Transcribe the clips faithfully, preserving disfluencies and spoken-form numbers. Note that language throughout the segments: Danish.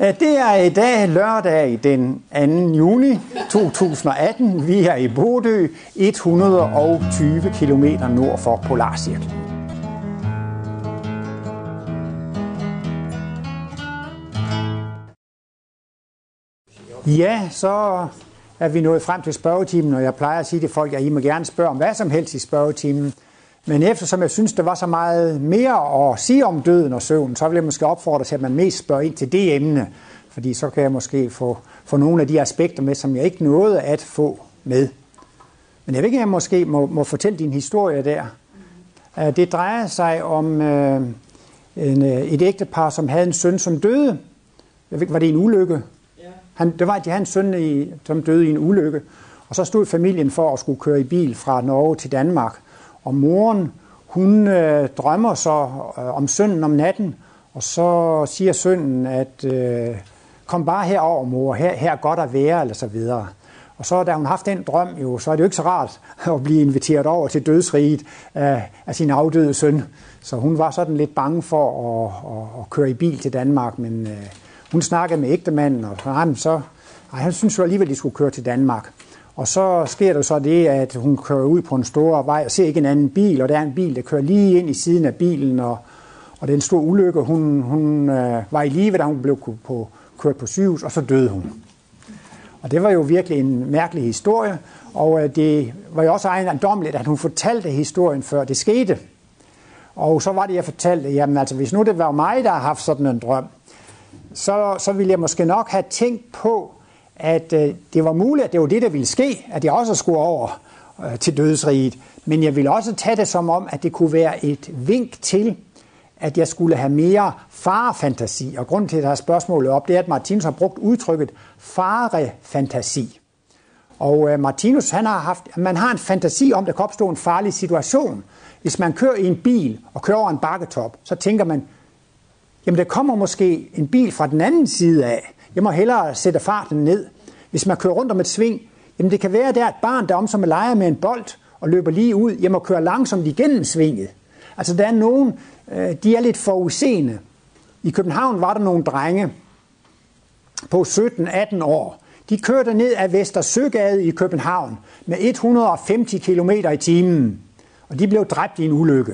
Det er i dag lørdag den anden juni to tusind og atten. Vi er i Bodø, et hundrede og tyve kilometer nord for Polarcirklen. Ja, så er vi nået frem til spørgetimen, og jeg plejer at sige til folk, at I må gerne spørge om hvad som helst i spørgetimen. Men eftersom jeg synes, der var så meget mere at sige om døden og søvn, så vil jeg måske opfordre til, at man mest spørger ind til det emne. Fordi så kan jeg måske få, få nogle af de aspekter med, som jeg ikke nåede at få med. Men jeg ved ikke, om jeg måske må, må fortælle din historie der. Det drejer sig om øh, en, et ægtepar, som havde en søn, som døde. Jeg ved ikke, var det en ulykke? Han, det var, at de havde en søn, i, som døde i en ulykke. Og så stod familien for at skulle køre i bil fra Norge til Danmark. Og moren, hun øh, drømmer så øh, om sønnen om natten, og så siger sønnen, at øh, kom bare herover, mor, her, her er godt at være, eller så videre. Og så da hun haft den drøm, jo, så er det jo ikke så rart at blive inviteret over til dødsriget af, af sin afdøde søn. Så hun var sådan lidt bange for at, at, at køre i bil til Danmark, men øh, hun snakkede med ægtemanden, og han, så, ej, han synes jo alligevel, at de skulle køre til Danmark. Og så sker der så det, at hun kører ud på en stor vej og ser ikke en anden bil, og der er en bil, der kører lige ind i siden af bilen, og, og det er en stor ulykke. Hun, hun øh, var i live, da hun blev på, kørt på sygehus, og så døde hun. Og det var jo virkelig en mærkelig historie, og øh, det var jo også ejendommeligt, at hun fortalte historien, før det skete. Og så var det, jeg fortalte, jamen altså, hvis nu det var mig, der har haft sådan en drøm, så, så ville jeg måske nok have tænkt på, at øh, det var muligt, at det var det, der ville ske, at jeg også skulle over øh, til dødsriget. Men jeg ville også tage det som om, at det kunne være et vink til, at jeg skulle have mere farefantasi. Og grunden til, at jeg har spørgsmålet op, det er, at Martinus har brugt udtrykket farefantasi. Og øh, Martinus, han har haft, man har en fantasi om, at der kan opstå en farlig situation. Hvis man kører i en bil og kører over en bakketop, så tænker man, jamen der kommer måske en bil fra den anden side af. Jeg må hellere sætte farten ned. Hvis man kører rundt om et sving, jamen det kan være, at der er et barn, der om som leger med en bold og løber lige ud. Jeg må køre langsomt igennem svinget. Altså der er nogen, de er lidt forudseende. I København var der nogle drenge på sytten atten år. De kørte ned ad Vester Søgade i København med et hundrede og halvtreds kilometer i timen. Og de blev dræbt i en ulykke.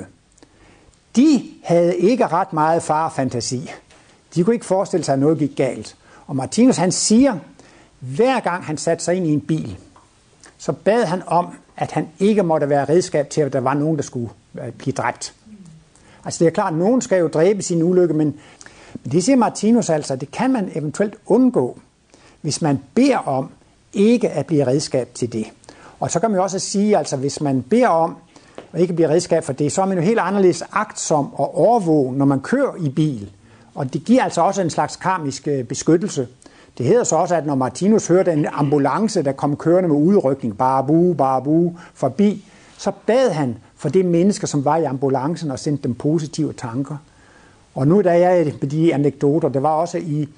De havde ikke ret meget farefantasi. De kunne ikke forestille sig, at noget gik galt. Og Martinus, han siger, hver gang han satte sig ind i en bil, så bad han om, at han ikke måtte være redskab til, at der var nogen, der skulle blive dræbt. Altså det er klart, at nogen skal jo dræbe sin ulykke, men, men det siger Martinus altså, det kan man eventuelt undgå, hvis man beder om ikke at blive redskab til det. Og så kan man jo også sige, altså hvis man beder om at ikke blive redskab for det, så er man jo helt anderledes agtsom og overvågen, når man kører i bil. Og det giver altså også en slags karmisk beskyttelse. Det hedder så også, at når Martinus hørte en ambulance, der kom kørende med udrykning, barabu, barabu, forbi, så bad han for det menneske, som var i ambulancen, og sendte dem positive tanker. Og nu da jeg med de anekdoter, det var også i,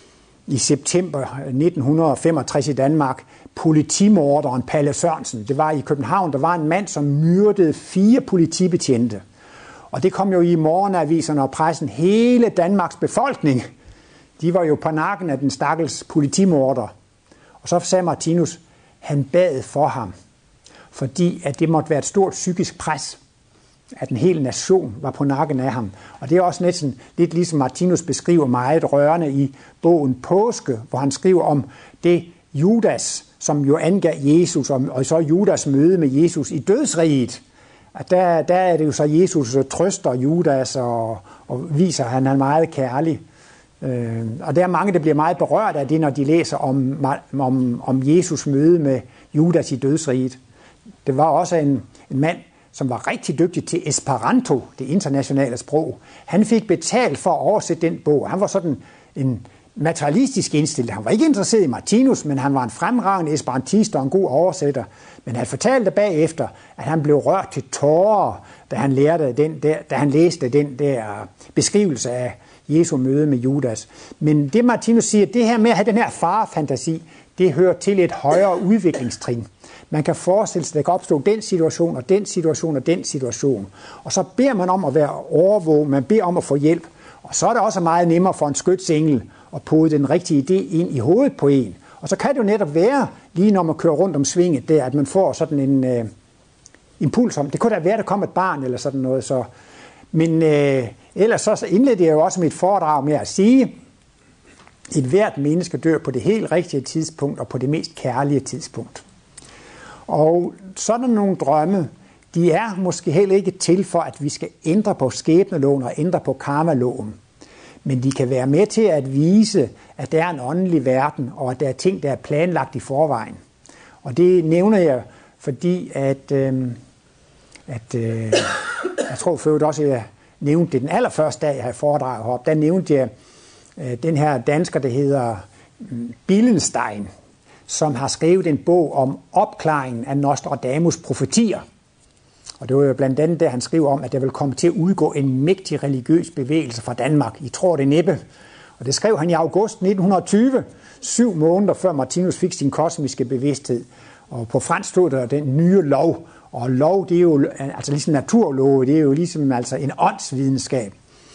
i september nitten femogtres i Danmark, politimorderen Palle Sørensen. Det var i København, der var en mand, som myrdede fire politibetjente. Og det kom jo i morgenaviserne og pressen. Hele Danmarks befolkning, de var jo på nakken af den stakkels politimorder. Og så sagde Martinus, han bad for ham, fordi at det måtte være et stort psykisk pres, at en hel nation var på nakken af ham. Og det er også næsten lidt ligesom Martinus beskriver meget rørende i bogen Påske, hvor han skriver om det Judas, som jo angav Jesus, og så Judas møde med Jesus i dødsriget. At der, der er det jo så, Jesus trøster Judas og, og viser, at han er meget kærlig. Øh, og der er mange, der bliver meget berørt af det, når de læser om, om, om Jesus møde med Judas i dødsriget. Det var også en, en mand, som var rigtig dygtig til Esperanto, det internationale sprog. Han fik betalt for at oversætte den bog. Han var sådan en materialistisk indstillet. Han var ikke interesseret i Martinus, men han var en fremragende esperantist og en god oversætter. Men han fortalte bagefter, at han blev rørt til tårer, da han, lærte den der, da han læste den der beskrivelse af Jesu møde med Judas. Men det Martinus siger, det her med at have den her farefantasi, det hører til et højere udviklingstrin. Man kan forestille sig, at der kan opstå den situation, og den situation, og den situation. Og så beder man om at være overvåget, man beder om at få hjælp. Og så er det også meget nemmere for en skytsengel og pode den rigtige idé ind i hovedet på en. Og så kan det jo netop være, lige når man kører rundt om svinget der, at man får sådan en øh, impuls om, det kunne da være, at der kom et barn eller sådan noget. Så. Men øh, ellers så indledte jeg jo også mit foredrag med at sige, et hvert menneske dør på det helt rigtige tidspunkt og på det mest kærlige tidspunkt. Og sådan nogle drømme, de er måske heller ikke til for, at vi skal ændre på skæbneloven og ændre på karmaloven. Men de kan være med til at vise, at der er en åndelig verden, og at der er ting, der er planlagt i forvejen. Og det nævner jeg, fordi at, øh, at øh, jeg tror for øvrigt også, at jeg nævnte det den allerførste dag, jeg havde foredraget heroppe. Der nævnte jeg øh, den her dansker, der hedder øh, Billenstein, som har skrevet en bog om opklaringen af Nostradamus' profetier. Og det var jo blandt andet der, han skriver om, at der vil komme til at udgå en mægtig religiøs bevægelse fra Danmark. I tror det næppe. Og det skrev han i august nitten tyve, syv måneder før Martinus fik sin kosmiske bevidsthed. Og på fransk stod der den nye lov. Og lov, det er jo altså ligesom naturlov, det er jo ligesom altså en åndsvidenskab.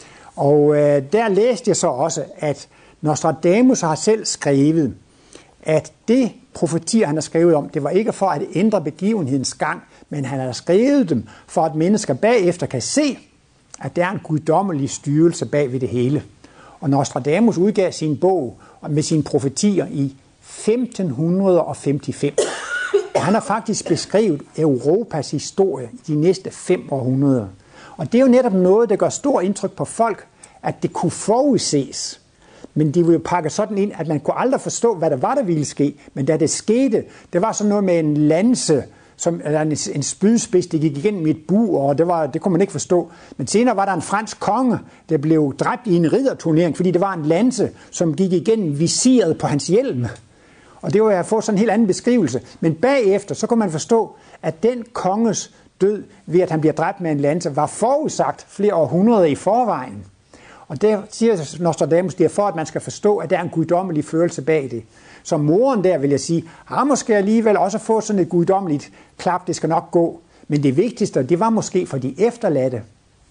Og øh, der læste jeg så også, at Nostradamus har selv skrevet, at det profetier, han har skrevet om, det var ikke for at ændre begivenhedens gang, men han har skrevet dem for, at mennesker bagefter kan se, at der er en guddommelig styrelse bag ved det hele. Og Nostradamus udgav sin bog med sine profetier i femten femoghalvfems. Og han har faktisk beskrevet Europas historie i de næste fem århundreder. Og det er jo netop noget, der gør stor indtryk på folk, at det kunne forudses. Men de ville jo pakke sådan ind, at man kunne aldrig forstå, hvad der var, der ville ske. Men da det skete, det var sådan noget med en lanse, som, eller en, en spydspids, der gik igennem et bur, og det, var, det kunne man ikke forstå. Men senere var der en fransk konge, der blev dræbt i en ridderturnering, fordi det var en lanse, som gik igennem visiret på hans hjelm. Og det var at få sådan en helt anden beskrivelse. Men bagefter, så kunne man forstå, at den konges død, ved at han bliver dræbt med en lanse, var forudsagt flere århundreder i forvejen. Og der siger Nostradamus, det er for, at man skal forstå, at der er en guddommelig følelse bag det. Så moren der, vil jeg sige, har måske alligevel også fået sådan et guddommeligt klap, det skal nok gå. Men det vigtigste, det var måske for de efterladte.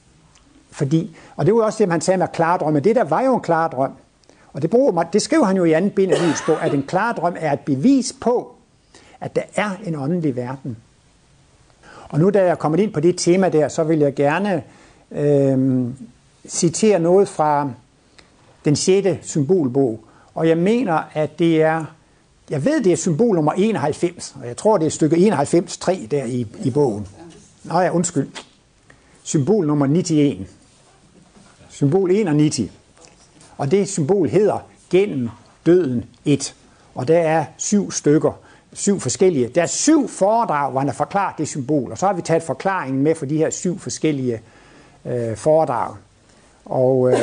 Fordi, og det var også det, man sagde med klardrømme. Det der var jo en klardrøm. Og det, bruger, det skriver han jo i anden bind af livets bog, at en klardrøm er et bevis på, at der er en åndelig verden. Og nu da jeg er kommet ind på det tema der, så vil jeg gerne øh, citere noget fra den sjette symbolbog. Og jeg mener, at det er, jeg ved, det er symbol nummer enoghalvfems, og jeg tror, det er stykke enoghalvfems tre der i, i bogen. Nå ja, undskyld. Symbol nummer nioghalvfems. Symbol enoghalvfems. Og det symbol hedder gennem døden et. Og der er syv stykker, syv forskellige. Der er syv foredrag, hvor han har forklaret det symbol. Og så har vi taget forklaringen med for de her syv forskellige øh, foredrag. Og øh,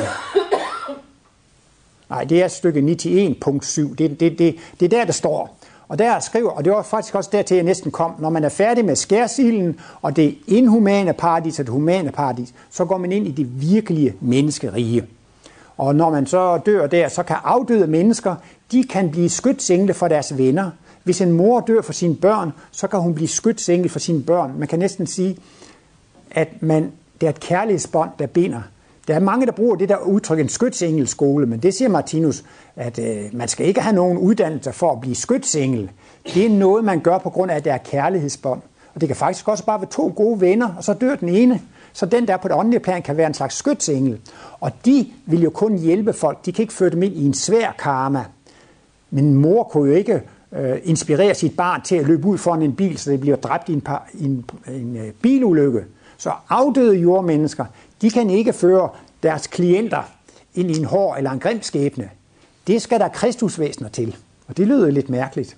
nej, det er stykke nioghalvfems punkt syv. Det, det, det, det er der, der står. Og der skriver, og det var faktisk også dertil, jeg næsten kom, når man er færdig med skærsilden, og det inhumane paradis og det humane paradis, så går man ind i det virkelige menneskerige. Og når man så dør der, så kan afdøde mennesker, de kan blive skytsengle for deres venner. Hvis en mor dør for sine børn, så kan hun blive skytsengle for sine børn. Man kan næsten sige, at man, det er et kærlighedsbånd, der binder. Der er mange, der bruger det der udtryk, en skytsengelsskole, men det siger Martinus, at øh, man skal ikke have nogen uddannelse for at blive skytsengel. Det er noget, man gør på grund af, at det er kærlighedsbånd. Og det kan faktisk også bare være to gode venner, og så dør den ene. Så den der på det åndelige plan kan være en slags skytsengel. Og de vil jo kun hjælpe folk. De kan ikke føre dem ind i en svær karma. Men mor kunne jo ikke øh, inspirere sit barn til at løbe ud foran en bil, så det bliver dræbt i en, par, en, en øh, bilulykke. Så afdøde jordmennesker, de kan ikke føre deres klienter ind i en hård eller en grim skæbne. Det skal der kristusvæsener til. Og det lyder lidt mærkeligt.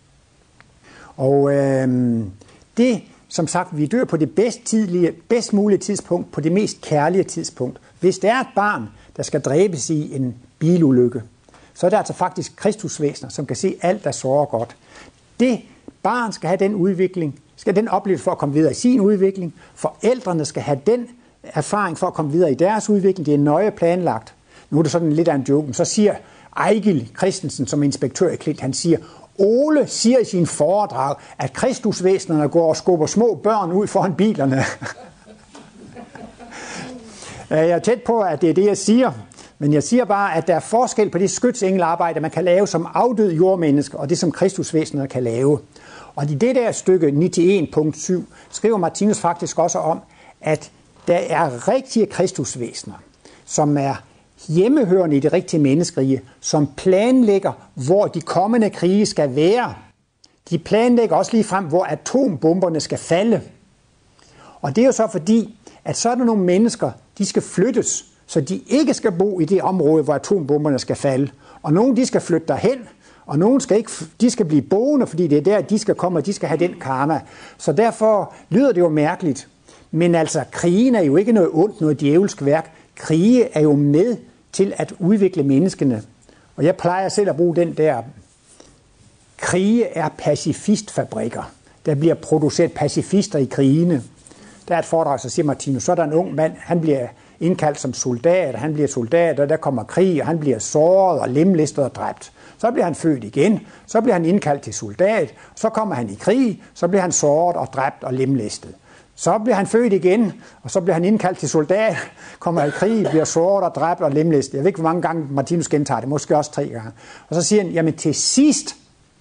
Og øh, det, som sagt, vi dør på det bedst, tidlige, bedst mulige tidspunkt, på det mest kærlige tidspunkt. Hvis der er et barn, der skal dræbes i en bilulykke, så er det altså faktisk kristusvæsener, som kan se alt, der sårer godt. Det barn skal have den udvikling, skal den oplevelse for at komme videre i sin udvikling. Forældrene skal have den erfaring for at komme videre i deres udvikling. Det er nøje planlagt. Nu er det sådan lidt af en joke. Så siger Ejgil Christensen som inspektør i Klint, han siger, Ole siger i sin foredrag, at kristusvæsenerne går og skubber små børn ud foran bilerne. Jeg er tæt på, at det er det, jeg siger. Men jeg siger bare, at der er forskel på det skytsengelarbejde, man kan lave som afdød jordmenneske, og det som Kristusvæsenet kan lave. Og i det der stykke nioghalvfems punkt syv skriver Martinus faktisk også om, at der er rigtige Kristusvæsener, som er hjemmehørende i det rigtige menneskerige, som planlægger, hvor de kommende krige skal være. De planlægger også lige frem, hvor atombomberne skal falde. Og det er jo så fordi, at så er der nogle mennesker, de skal flyttes, så de ikke skal bo i det område, hvor atombomberne skal falde. Og nogle, de skal flytte derhen, og nogle skal ikke, de skal blive boende, fordi det er der, de skal komme, og de skal have den karma. Så derfor lyder det jo mærkeligt. Men altså, krigen er jo ikke noget ondt, noget djævelsk værk. Krige er jo med til at udvikle menneskene. Og jeg plejer selv at bruge den der, krige er pacifistfabrikker. Der bliver produceret pacifister i krigene. Der er et foredrag, så siger Martinus, så er der en ung mand, han bliver indkaldt som soldat, han bliver soldat, og der kommer krig, og han bliver såret og lemlæstet og dræbt. Så bliver han født igen, så bliver han indkaldt til soldat, så kommer han i krig, så bliver han såret og dræbt og lemlæstet. Så bliver han født igen, og så bliver han indkaldt til soldat, kommer i krig, bliver såret og dræbt og lemlæstet. Jeg ved ikke, hvor mange gange Martinus gentager det, måske også tre gange. Og så siger han, jamen til sidst,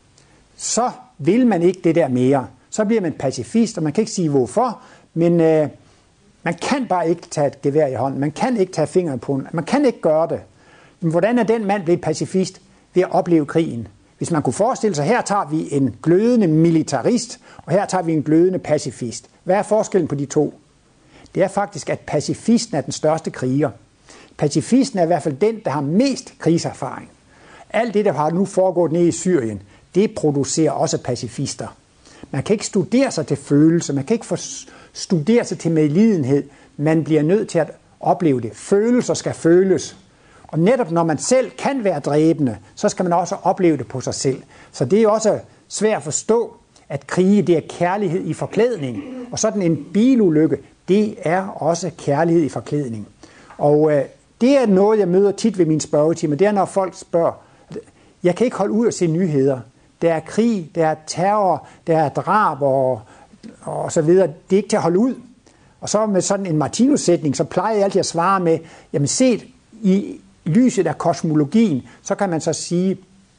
så vil man ikke det der mere. Så bliver man pacifist, og man kan ikke sige hvorfor, men øh, man kan bare ikke tage et gevær i hånden. Man kan ikke tage fingeren på den. Man kan ikke gøre det. Men hvordan er den mand blevet pacifist? Ved at opleve krigen. Hvis man kunne forestille sig, her tager vi en glødende militarist, og her tager vi en glødende pacifist. Hvad er forskellen på de to? Det er faktisk, at pacifisten er den største kriger. Pacifisten er i hvert fald den, der har mest krigserfaring. Alt det, der har nu foregået nede i Syrien, det producerer også pacifister. Man kan ikke studere sig til følelse, man kan ikke studere sig til medlidenhed. Man bliver nødt til at opleve det. Følelser skal føles. Og netop når man selv kan være dræbende, så skal man også opleve det på sig selv. Så det er også svært at forstå, at krige, det er kærlighed i forklædning. Og sådan en bilulykke, det er også kærlighed i forklædning. Og øh, det er noget, jeg møder tit ved min spørgetime. Det er, når folk spørger, jeg kan ikke holde ud og se nyheder. Der er krig, der er terror, der er drab og, og så videre. Det er ikke til at holde ud. Og så med sådan en Martinus-sætning, så plejer jeg altid at svare med, jamen set i lyset af kosmologien, så kan man så sige,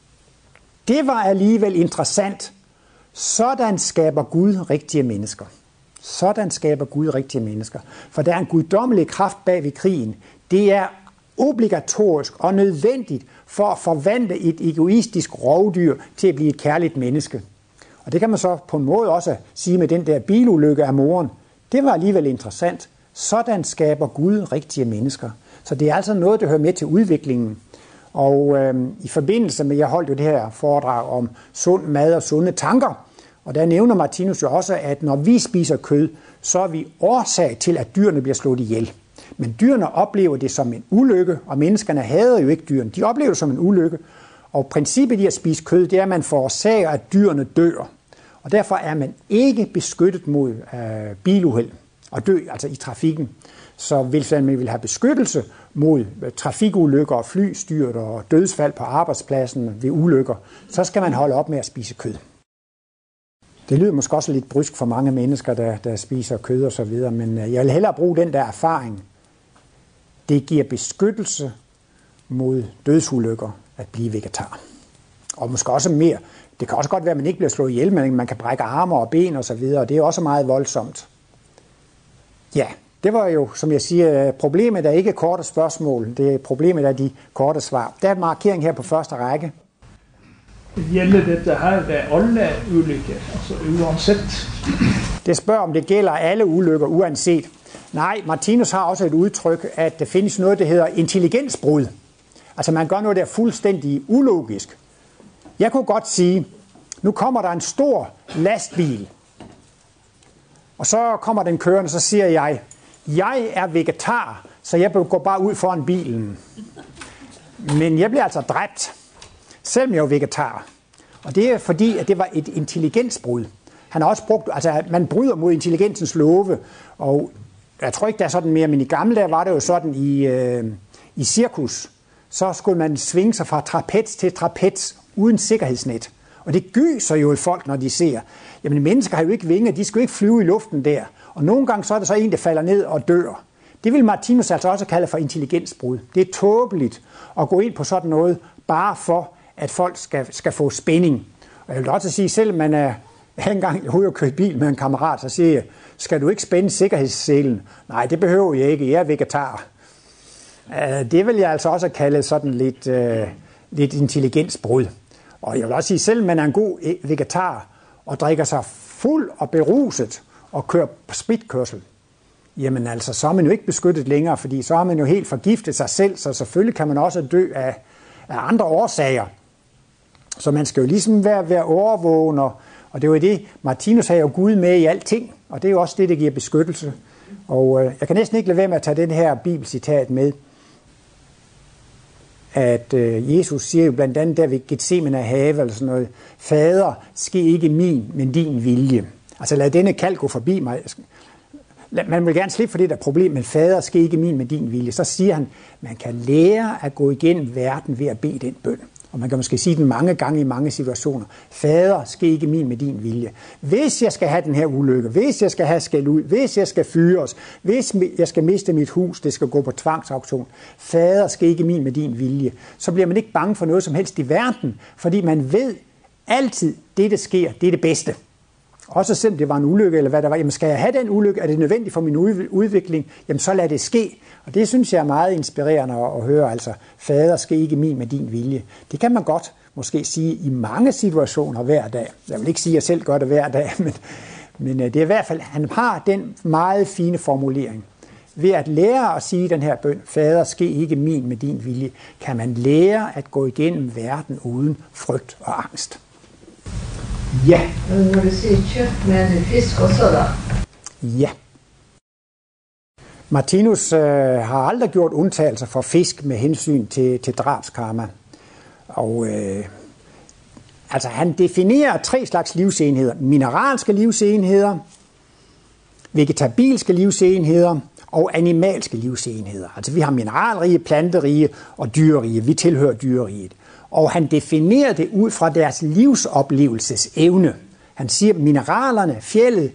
det var alligevel interessant. Sådan skaber Gud rigtige mennesker. Sådan skaber Gud rigtige mennesker. For der er en guddommelig kraft bag ved krigen. Det er obligatorisk og nødvendigt for at forvandle et egoistisk rovdyr til at blive et kærligt menneske. Og det kan man så på en måde også sige med den der bilulykke af moren. Det var alligevel interessant. Sådan skaber Gud rigtige mennesker. Så det er altså noget, der hører med til udviklingen. Og øh, i forbindelse med, jeg holdt jo det her foredrag om sund mad og sunde tanker, og der nævner Martinus jo også, at når vi spiser kød, så er vi årsag til, at dyrene bliver slået ihjel. Men dyrene oplever det som en ulykke, og menneskerne hader jo ikke dyrene. De oplever det som en ulykke. Og princippet i at spise kød, det er, at man forårsager, at dyrene dør. Og derfor er man ikke beskyttet mod øh, biluheld og dø, altså i trafikken. Så hvis man vil have beskyttelse mod trafikulykker og flystyrt og dødsfald på arbejdspladsen ved ulykker, så skal man holde op med at spise kød. Det lyder måske også lidt brysk for mange mennesker, der, der spiser kød og så videre, men jeg vil hellere bruge den der erfaring. Det giver beskyttelse mod dødsulykker at blive vegetar. Og måske også mere. Det kan også godt være, at man ikke bliver slået ihjel, men man kan brække arme og ben og så videre, og det er også meget voldsomt. Ja, det var jo, som jeg siger, problemet er ikke korte spørgsmål, det er problemet er de korte svar. Der er en markering her på første række. Gælder dette her ved alle ulykker, altså uanset? Det spørger, om det gælder alle ulykker uanset. Nej, Martinus har også et udtryk, at der findes noget, der hedder intelligensbrud. Altså man gør noget, der er fuldstændig ulogisk. Jeg kunne godt sige, nu kommer der en stor lastbil, og så kommer den kørende, så siger jeg, jeg er vegetar, så jeg går bare ud foran bilen. Men jeg bliver altså dræbt, selvom jeg er vegetar. Og det er fordi, at det var et intelligensbrud. Han har også brugt, altså man bryder mod intelligensens love, og jeg tror ikke, det er sådan mere, men i gamle dage var det jo sådan i, øh, i cirkus, så skulle man svinge sig fra trapez til trapez uden sikkerhedsnet. Og det gyser jo i folk, når de ser, jamen mennesker har jo ikke vinger, de skal jo ikke flyve i luften der. Og nogle gange så er der så en, der falder ned og dør. Det vil Martinus altså også kalde for intelligensbrud. Det er tåbeligt at gå ind på sådan noget, bare for, at folk skal, skal få spænding. Og jeg vil også sige, selvom man er engang ude og køre bil med en kammerat, så siger jeg, skal du ikke spænde sikkerhedsselen? Nej, det behøver jeg ikke, jeg er vegetar. Det vil jeg altså også kalde sådan lidt, uh, lidt intelligensbrud. Og jeg vil også sige, selvom man er en god vegetar, og drikker sig fuld og beruset, og kører på spritkørsel, jamen altså, så er man jo ikke beskyttet længere, fordi så har man jo helt forgiftet sig selv, så selvfølgelig kan man også dø af, af andre årsager. Så man skal jo ligesom være, være overvågen, og, og det er jo det, Martinus har jo Gud med i alting, og det er jo også det, der giver beskyttelse. Og øh, jeg kan næsten ikke lade være med at tage den her bibelcitat med, at øh, Jesus siger jo blandt andet der ved Getsemane have, eller sådan noget, Fader, ske ikke min, men din vilje. Altså lad denne kald gå forbi mig. Man vil gerne slippe for det der problem, men Fader, ske ikke min, men din vilje. Så siger han, man kan lære at gå igennem verden ved at bede den bøn. Og man kan måske sige den mange gange i mange situationer. Fader, ske ikke min med din vilje. Hvis jeg skal have den her ulykke, hvis jeg skal have skæld ud, hvis jeg skal fyres, hvis jeg skal miste mit hus, det skal gå på tvangsauktion. Fader, ske ikke min med din vilje. Så bliver man ikke bange for noget som helst i verden, fordi man ved altid, det der sker, det er det bedste. Også selvom det var en ulykke, eller hvad der var, jamen skal jeg have den ulykke, er det nødvendigt for min udvikling, jamen så lad det ske. Og det synes jeg er meget inspirerende at høre, altså, Fader, ske ikke min med din vilje. Det kan man godt måske sige i mange situationer hver dag. Jeg vil ikke sige, at jeg selv gør det hver dag, men, men det er i hvert fald, han har den meget fine formulering. Ved at lære at sige den her bøn, Fader, ske ikke min med din vilje, kan man lære at gå igennem verden uden frygt og angst. Ja. Når du siger kjøtt, mener du fisk også da? Ja. Martinus øh, har aldrig gjort undtagelser for fisk med hensyn til, til drabskarma. Og øh, altså han definerer tre slags livsenheder. Mineralske livsenheder, vegetabilske livsenheder og animalske livsenheder. Altså vi har mineralrige, planterige og dyrerige. Vi tilhører dyreriget. Og han definerer det ud fra deres livsoplevelsesevne. Han siger, at mineralerne, fjeldet,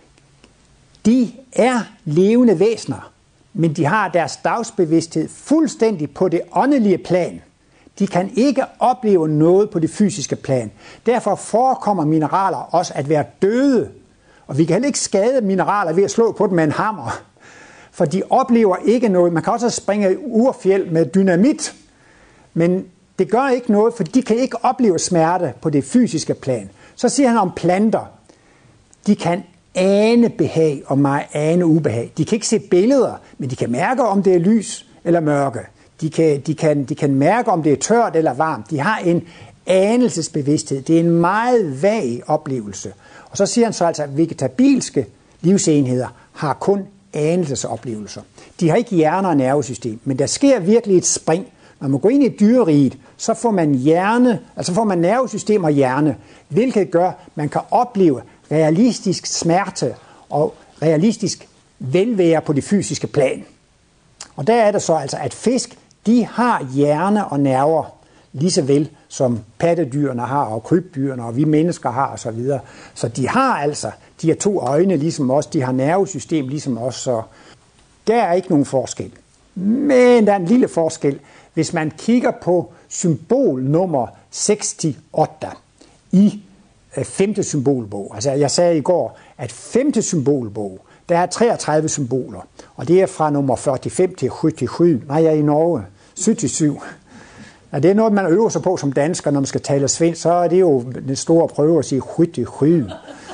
de er levende væsener, men de har deres dagsbevidsthed fuldstændig på det åndelige plan. De kan ikke opleve noget på det fysiske plan. Derfor forekommer mineraler også at være døde. Og vi kan heller ikke skade mineraler ved at slå på dem med en hammer. For de oplever ikke noget. Man kan også springe i urfjeld med dynamit, men det gør ikke noget, for de kan ikke opleve smerte på det fysiske plan. Så siger han om planter. De kan ane behag og mig ane ubehag. De kan ikke se billeder, men de kan mærke, om det er lys eller mørke. De kan, de kan, de kan mærke, om det er tørt eller varmt. De har en anelsesbevidsthed. Det er en meget vag oplevelse. Og så siger han så altså, at vegetabilske livsenheder har kun anelsesoplevelser. De har ikke hjerne og nervesystem, men der sker virkelig et spring. Når man går ind i dyreriget, så får man hjerne, altså får man nervesystem og hjerne, hvilket gør, at man kan opleve realistisk smerte og realistisk velvære på det fysiske plan. Og der er det så altså, at fisk, de har hjerne og nerver, lige så vel som pattedyrene har, og krybdyrene, og vi mennesker har osv. Så de har altså, de har to øjne ligesom os, de har nervesystem ligesom os, så der er ikke nogen forskel. Men der er en lille forskel, hvis man kigger på symbol nummer seksogtres i femte symbolbog. Altså jeg sagde i går, at femte symbolbog, der er treogtredive symboler, og det er fra nummer fyrre-fem til syvogtyve. Nej, jeg er i Norge. syvogtyve. Og det er noget, man øver sig på som dansker, når man skal tale svensk, så er det jo den store prøve at sige syvogtyve.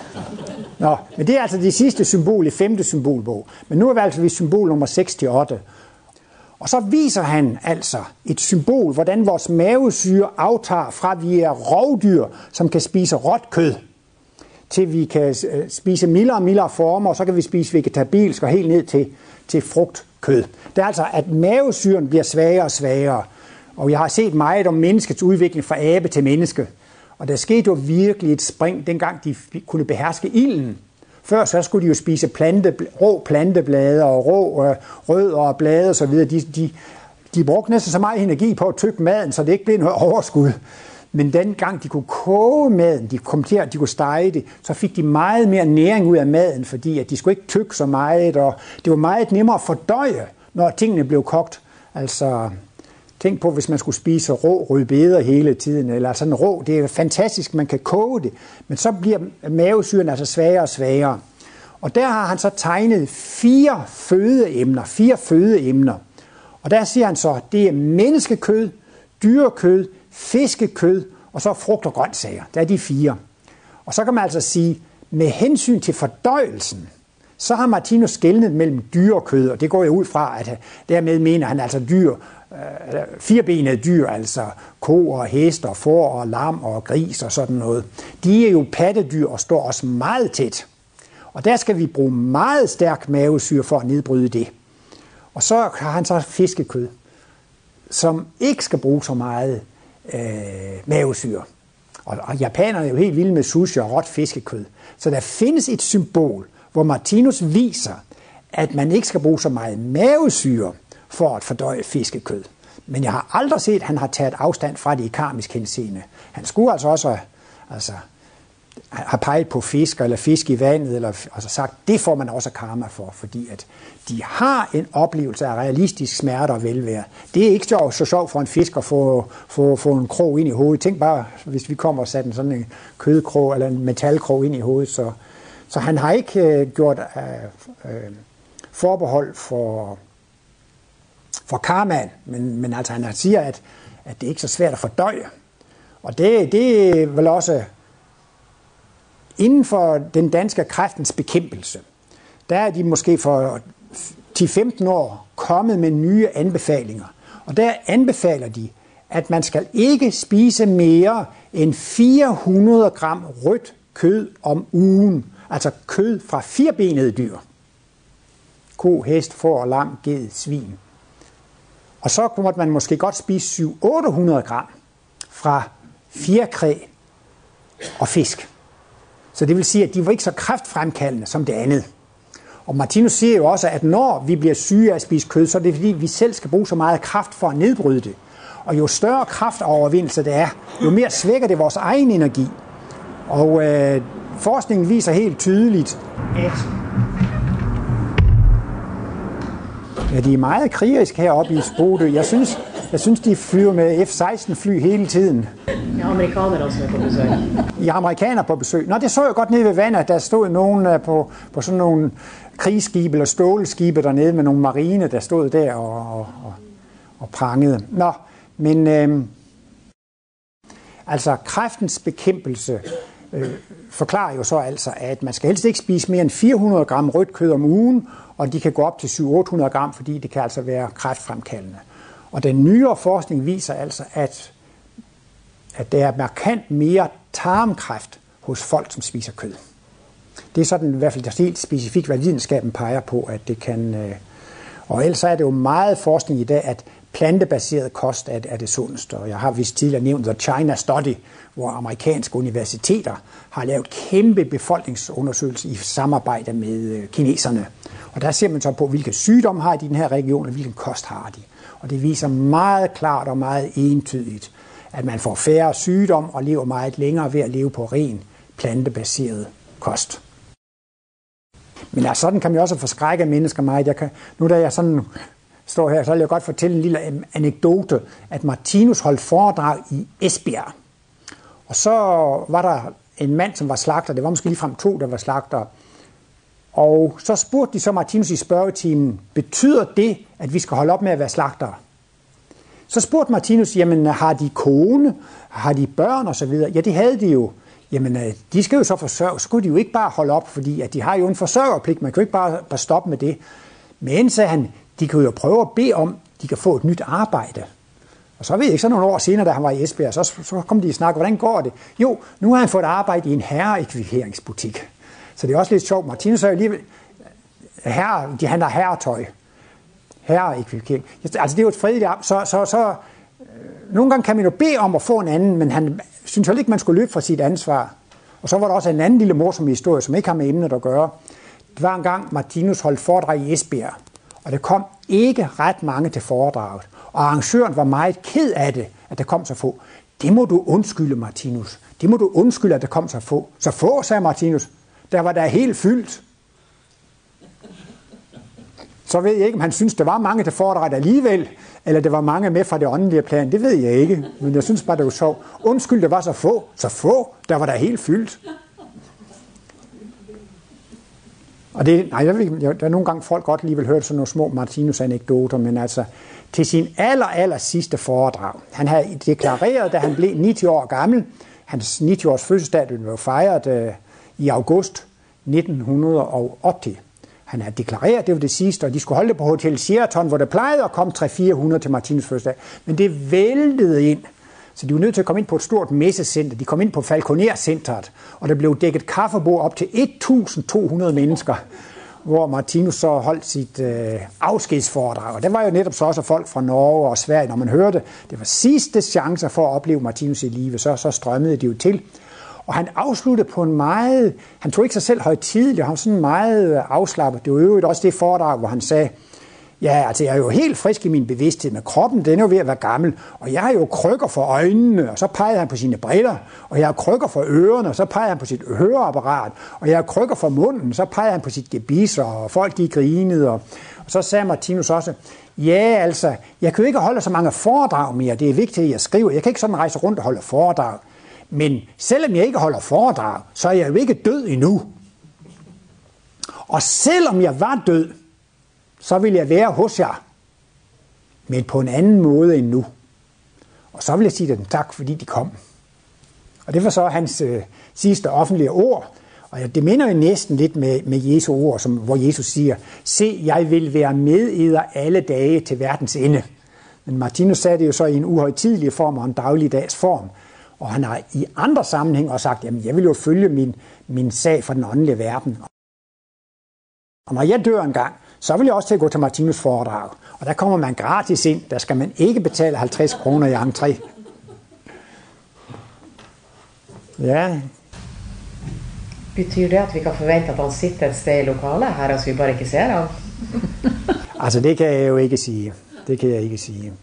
Nå, men det er altså det sidste symbol i femte symbolbog. Men nu er vi altså ved symbol nummer seksogtres. Og så viser han altså et symbol, hvordan vores mavesyre aftager fra, vi er rovdyr, som kan spise råt kød, til vi kan spise mildere og mildere former, og så kan vi spise vegetabilsk og helt ned til, til frugtkød. Det er altså, at mavesyren bliver svagere og svagere. Og jeg har set meget om menneskets udvikling fra abe til menneske. Og der skete jo virkelig et spring, dengang de kunne beherske ilden. Før så skulle de jo spise plante, rå planteblade og rå øh, rødder og blade og så videre. De, de, de brugte næsten så meget energi på at tygge maden, så det ikke blev noget overskud. Men dengang de kunne koge maden, de kom til at de kunne stege det, så fik de meget mere næring ud af maden, fordi at de skulle ikke tykke så meget, og det var meget nemmere at fordøje, når tingene blev kogt. Altså, tænk på, hvis man skulle spise rå rødbeder hele tiden, eller sådan rå, det er fantastisk, man kan koge det, men så bliver mavesyren altså svagere og svagere. Og der har han så tegnet fire fødeemner, fire fødeemner. Og der siger han så, det er menneskekød, dyrekød, fiskekød, og så frugt og grøntsager. Det er de fire. Og så kan man altså sige, med hensyn til fordøjelsen, så har Martinus skelnet mellem dyrekød, og det går jo ud fra, at dermed mener han altså dyr, øh, firebenede dyr, altså koer, hester, får og lam og gris og sådan noget. De er jo pattedyr og står også meget tæt. Og der skal vi bruge meget stærk mavesyre for at nedbryde det. Og så har han så fiskekød, som ikke skal bruge så meget øh, mavesyre. Og, og japanerne er jo helt vilde med sushi og råt fiskekød. Så der findes et symbol, hvor Martinus viser, at man ikke skal bruge så meget mavesyre for at fordøje fiskekød. Men jeg har aldrig set, at han har taget afstand fra det i karmisk henseende. Han skulle altså også altså, have peget på fisk eller fisk i vandet, eller altså sagt, det får man også karma for, fordi at de har en oplevelse af realistisk smerte og velvære. Det er ikke så, så sjovt for en fisk at få, få, få en krog ind i hovedet. Tænk bare, hvis vi kommer og satte en sådan en kødkrog eller en metalkrog ind i hovedet. Så, så han har ikke øh, gjort øh, øh, forbehold for, for karmaen, men, men altså han siger, at, at det er ikke så svært at fordøje. Og det, det er vel også inden for den danske kræftens bekæmpelse, der er de måske for ti til femten år kommet med nye anbefalinger. Og der anbefaler de, at man skal ikke spise mere end fire hundrede gram rødt kød om ugen. Altså kød fra firbenede dyr. Ko, hest, får, lam, ged, svin. Og så kunne man måske godt spise syv til otte hundrede gram fra fjerkræ og fisk. Så det vil sige, at de var ikke så kræftfremkaldende som det andet. Og Martinus siger jo også, at når vi bliver syge af at spise kød, så er det fordi, vi selv skal bruge så meget kraft for at nedbryde det. Og jo større kraftovervindelse det er, jo mere svækker det vores egen energi. Og øh, forskningen viser helt tydeligt, at ja, de er meget krigeriske heroppe i Bodø. Jeg synes, jeg synes, de flyver med F seksten fly hele tiden. Ja, amerikanere også er på besøg. Ja, amerikanere på besøg. Nå, det så jeg godt nede ved vandet, der stod nogen på, på sådan nogle krigsskibe eller stålskibe dernede med nogle marine, der stod der og, og, og prangede. Nå, men øh, altså kræftens bekæmpelse øh, forklarer jo så altså, at man skal helst ikke spise mere end fire hundrede gram rødt kød om ugen, og de kan gå op til syv til otte hundrede gram, fordi det kan altså være kræftfremkaldende. Og den nyere forskning viser altså, at, at der er markant mere tarmkræft hos folk, som spiser kød. Det er sådan i hvert fald helt specifikt, hvad videnskaben peger på, at det kan. Øh, og ellers er det jo meget forskning i dag, at plantebaseret kost er, er det sundeste. Og jeg har vist tidligere nævnt The China Study, hvor amerikanske universiteter har lavet kæmpe befolkningsundersøgelser i samarbejde med øh, kineserne. Og der ser man så på, hvilke sygdomme har de i den her region, og hvilken kost har de. Og det viser meget klart og meget entydigt, at man får færre sygdom og lever meget længere ved at leve på ren plantebaseret kost. Men altså, sådan kan man jo også forskrække mennesker meget. Jeg kan, nu da jeg sådan står her, så vil jeg godt fortælle en lille anekdote, at Martinus holdt foredrag i Esbjerg. Og så var der en mand, som var slagter. Det var måske ligefrem to, der var slagter. Og så spurgte de så Martinus i spørgetimen, betyder det, at vi skal holde op med at være slagtere? Så spurgte Martinus, jamen har de kone, har de børn og så videre? Ja, det havde de jo. Jamen, de skal jo så forsørge, så skulle de jo ikke bare holde op, fordi at de har jo en forsørgerpligt, man kan jo ikke bare, bare stoppe med det. Men, sagde han, de kan jo prøve at bede om, de kan få et nyt arbejde. Og så ved jeg ikke, så nogle år senere, da han var i Esbjerg, så, så kom de og snakke, hvordan går det? Jo, nu har han fået arbejde i en herreekviperingsbutik. Så det er også lidt sjovt. Martinus er jo alligevel, herre, de handler herretøj. Herreekvipering. Altså det er jo et fredeligt arbejde, så, så, så øh, nogle gange kan man jo bede om at få en anden, men han synes heller ikke, man skulle løbe fra sit ansvar. Og så var der også en anden lille morsom historie, som ikke har med emnet at gøre. Det var en gang, Martinus holdt foredrag i Esbjerg, og der kom ikke ret mange til foredraget. Og arrangøren var meget ked af det, at der kom så få. Det må du undskylde, Martinus. Det må du undskylde, at der kom så få. Så få, sagde Martinus. Der var der helt fyldt. Så ved jeg ikke, om han synes, der var mange til foredraget alligevel, eller det var mange med fra det åndelige plan. Det ved jeg ikke, men jeg synes bare, det var sjovt. Undskyld, der var så få. Så få, der var der helt fyldt. Og det, nej, jeg ved, der er nogle gange folk godt lige vil høre sådan nogle små Martinus-anekdoter, men altså til sin aller, aller sidste foredrag. Han havde deklareret, da han blev niogtyve år gammel, hans niogtyve års fødselsdag blev fejret øh, i august nitten otte. Han havde deklareret, det var det sidste, og de skulle holde det på Hotel Sheraton, hvor der plejede at komme tre til fire hundrede til Martinus fødselsdag. Men det væltede ind, så de var nødt til at komme ind på et stort messecenter. De kom ind på Falconer-centret, og der blev dækket kaffebord op til et tusind to hundrede mennesker, hvor Martinus så holdt sit øh, afskedsforedrag. Og der var jo netop så også folk fra Norge og Sverige, når man hørte, det var sidste chance for at opleve Martinus i live, så, så strømmede de jo til. Og han afsluttede på en meget, han tog ikke sig selv højtideligt, han var sådan meget afslappet. Det var jo også det foredrag, hvor han sagde, ja, altså jeg er jo helt frisk i min bevidsthed, men kroppen, den er jo ved at være gammel, og jeg har jo krykker for øjnene, og så peger han på sine briller, og jeg har krykker for ørerne, og så peger han på sit høreapparat, og jeg har krykker for munden, så peger han på sit gebis, og folk de grinede, og, og så sagde Martinus også, ja, altså, jeg kan jo ikke holde så mange foredrag mere, det er vigtigt, at jeg skriver, jeg kan ikke sådan rejse rundt og holde foredrag, men selvom jeg ikke holder foredrag, så er jeg jo ikke død endnu. Og selvom jeg var død, så vil jeg være hos jer, men på en anden måde end nu. Og så vil jeg sige dem tak, fordi de kom. Og det var så hans øh, sidste offentlige ord. Og det minder jo næsten lidt med, med Jesu ord, som, hvor Jesus siger, se, jeg vil være med eder alle dage til verdens ende. Men Martinus sagde det jo så i en uhøjtidelig form og en dagligdags form. Og han har i andre sammenhæng også sagt, jamen jeg vil jo følge min, min sag fra den åndelige verden. Og når jeg dør en gang, så vil jeg også til at gå til Martinus foredrag. Og der kommer man gratis ind. Der skal man ikke betale halvtreds kroner i entré. Ja. Betyder det, at vi kan forvente, at han sitter et sted i lokalet her, altså vi bare ikke ser ham? Altså det kan jeg jo ikke sige. Det kan jeg ikke sige.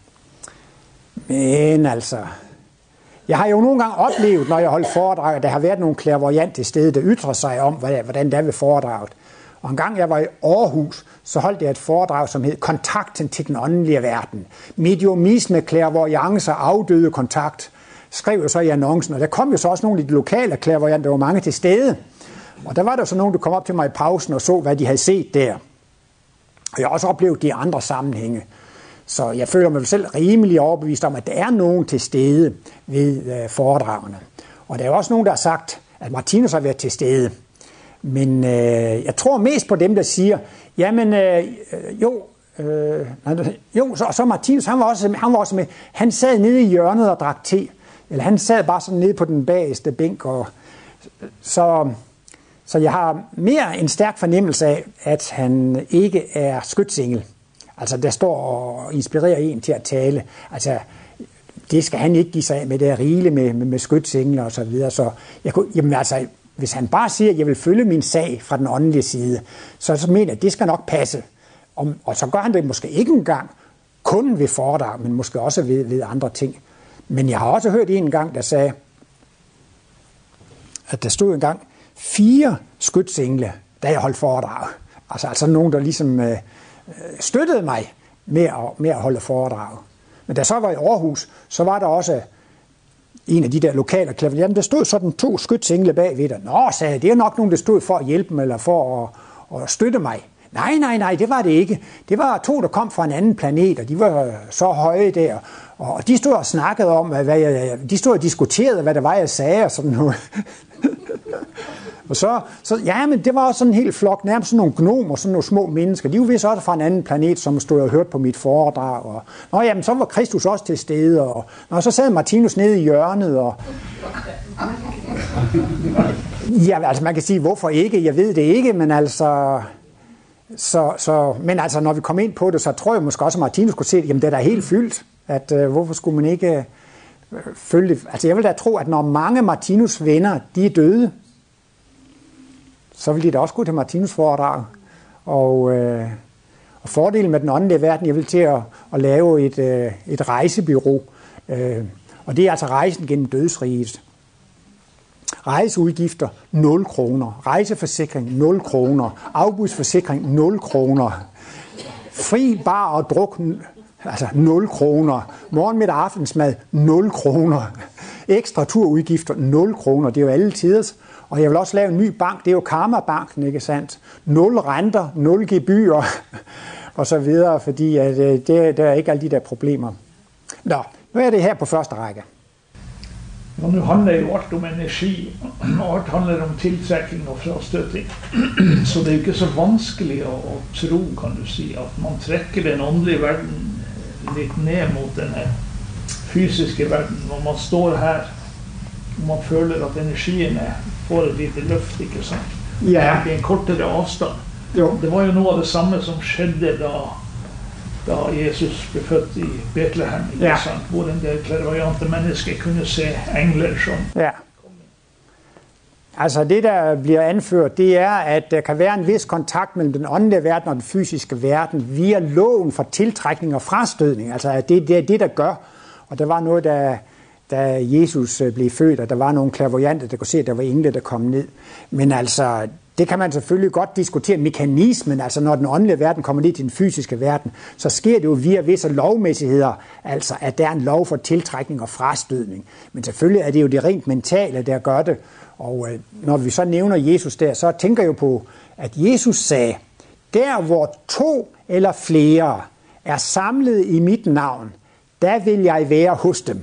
Men altså, jeg har jo nogle gange oplevet, når jeg holdt foredrag, at der har været nogle clairvoyante til stede, der ytrer sig om, hvordan det er ved foredraget. Og en gang jeg var i Aarhus, så holdt jeg et foredrag, som hed Kontakten til den åndelige verden. Mediumisme, clairvoyance og afdøde kontakt, skrev jeg så i annoncen. Og der kom jo så også nogle af de lokale clairvoyante, der var mange til stede. Og der var der så nogen, der kom op til mig i pausen og så, hvad de havde set der. Og jeg har også oplevet de andre sammenhænge. Så jeg føler mig selv rimelig overbevist om, at der er nogen til stede ved øh, foredragene. Og der er også nogen, der har sagt, at Martinus har været til stede. Men øh, jeg tror mest på dem, der siger, jamen øh, jo, øh, jo så, så Martinus, han var, også, han var også med, han sad nede i hjørnet og drak te, eller han sad bare sådan nede på den bagerste bænk, og så, så jeg har mere en stærk fornemmelse af, at han ikke er skytsengel. Altså der står og inspirerer en til at tale, altså det skal han ikke give sig af med, det er rigeligt med, med, med skytsengler og så videre, så jeg kunne, jamen altså, hvis han bare siger, at jeg vil følge min sag fra den åndelige side, så, så mener jeg, at det skal nok passe. Og, og så gør han det måske ikke engang kun ved foredrag, men måske også ved, ved andre ting. Men jeg har også hørt en gang, der sagde, at der stod engang fire skytsengle, da jeg holdt foredrag. Altså, altså nogen, der ligesom øh, støttede mig med at, med at holde foredrag. Men da så var i Aarhus, så var der også en af de der lokale clairvoyanter, der stod sådan to skytsengle bagved dig. Nå, sagde jeg, det er nok nogen, der stod for at hjælpe mig, eller for at, at støtte mig. Nej, nej, nej, det var det ikke. Det var to, der kom fra en anden planet, og de var så høje der. Og de stod og snakkede om, hvad jeg, de stod og diskuterede, hvad det var, jeg sagde, og sådan noget. Og så, så, ja, men det var også sådan en helt flok, nærmest sådan nogle gnomer, sådan nogle små mennesker. De var vist også fra en anden planet, som stod og hørte på mit foredrag. Og, nå, jamen, så var Kristus også til stede, og nå, så sad Martinus nede i hjørnet, og ja, altså man kan sige, hvorfor ikke? Jeg ved det ikke, men altså, så, så, men altså, når vi kom ind på det, så tror jeg måske også, at Martinus kunne se, at jamen, det er da helt fyldt, at øh, hvorfor skulle man ikke øh, følge det? Altså, jeg vil da tro, at når mange Martinus venner, de er døde, så vil de da også gå til Martinus foredrag. Og, øh, og fordelen med den åndelige verden, jeg vil til at, at lave et, øh, et rejsebyrå, øh, Og det er altså rejsen gennem dødsriget. Rejseudgifter nul kroner. Rejseforsikring nul kroner. Afbudsforsikring nul kroner. Fri bar og druk altså nul kroner. Morgen, middag, aftensmad nul kroner. Ekstra turudgifter nul kroner. Det er jo alle tiders. Og jeg vil også lave en ny bank. Det er jo Karma-banken, ikke sandt? nul renter, nul gebyrer og så videre, fordi at, det, der er ikke alle de der problemer. Nå, nu er det her på første række. Ja, nu handler jo alt om energi, og alt handler om tiltrekning og frastøting. Så det er ikke så vanskelig å, å tro, kan du si, at man trekker den åndelige verden litt ned mot den fysiske verden. Når man står her, og man føler at energiene får et lite løft, ikke sant? Ja. Det er en kortere avstand. Jo. Det var jo noe av det samme som skjedde da, da Jesus ble født i Betlehem, ikke Ja. sant? Hvor en del klærvariante mennesker kunne se engler som... Ja. Altså det, der bliver anført, det er, at der kan være en vis kontakt mellem den åndelige verden og den fysiske verden via loven for tiltrækning og frastødning. Altså at det, det er det, der gør. Og der var noget, der, da Jesus blev født, og der var nogle klærvoyanter, der kunne se, at der var engle, der kom ned. Men altså... Det kan man selvfølgelig godt diskutere mekanismen, altså når den åndelige verden kommer ned til den fysiske verden, så sker det jo via visse lovmæssigheder, altså at der er en lov for tiltrækning og frastødning. Men selvfølgelig er det jo det rent mentale, der gør det. Og øh, når vi så nævner Jesus der, så tænker jeg jo på, at Jesus sagde, der hvor to eller flere er samlet i mit navn, der vil jeg være hos dem.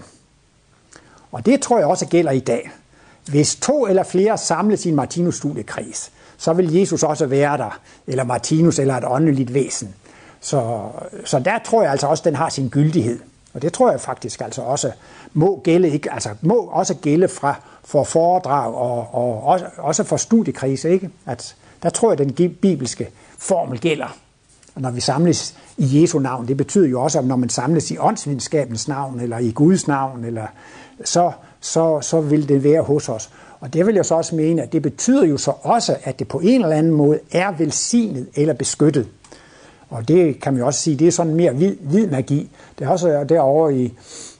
Og det tror jeg også gælder i dag. Hvis to eller flere samles i en Martinus-studiekreds, så vil Jesus også være der, eller Martinus, eller et åndeligt væsen. Så, så der tror jeg altså også, den har sin gyldighed. Og det tror jeg faktisk altså også må gælde, ikke? Altså må også gælde fra, for foredrag og, og også, også for studiekredse, ikke? At der tror jeg, den bibelske formel gælder. Og når vi samles i Jesu navn, det betyder jo også, at når man samles i åndsvidenskabens navn, eller i Guds navn, eller så, så, så vil det være hos os. Og det vil jeg så også mene, at det betyder jo så også, at det på en eller anden måde er velsignet eller beskyttet. Og det kan man jo også sige, det er sådan mere hvid, hvid magi. Det er også derovre i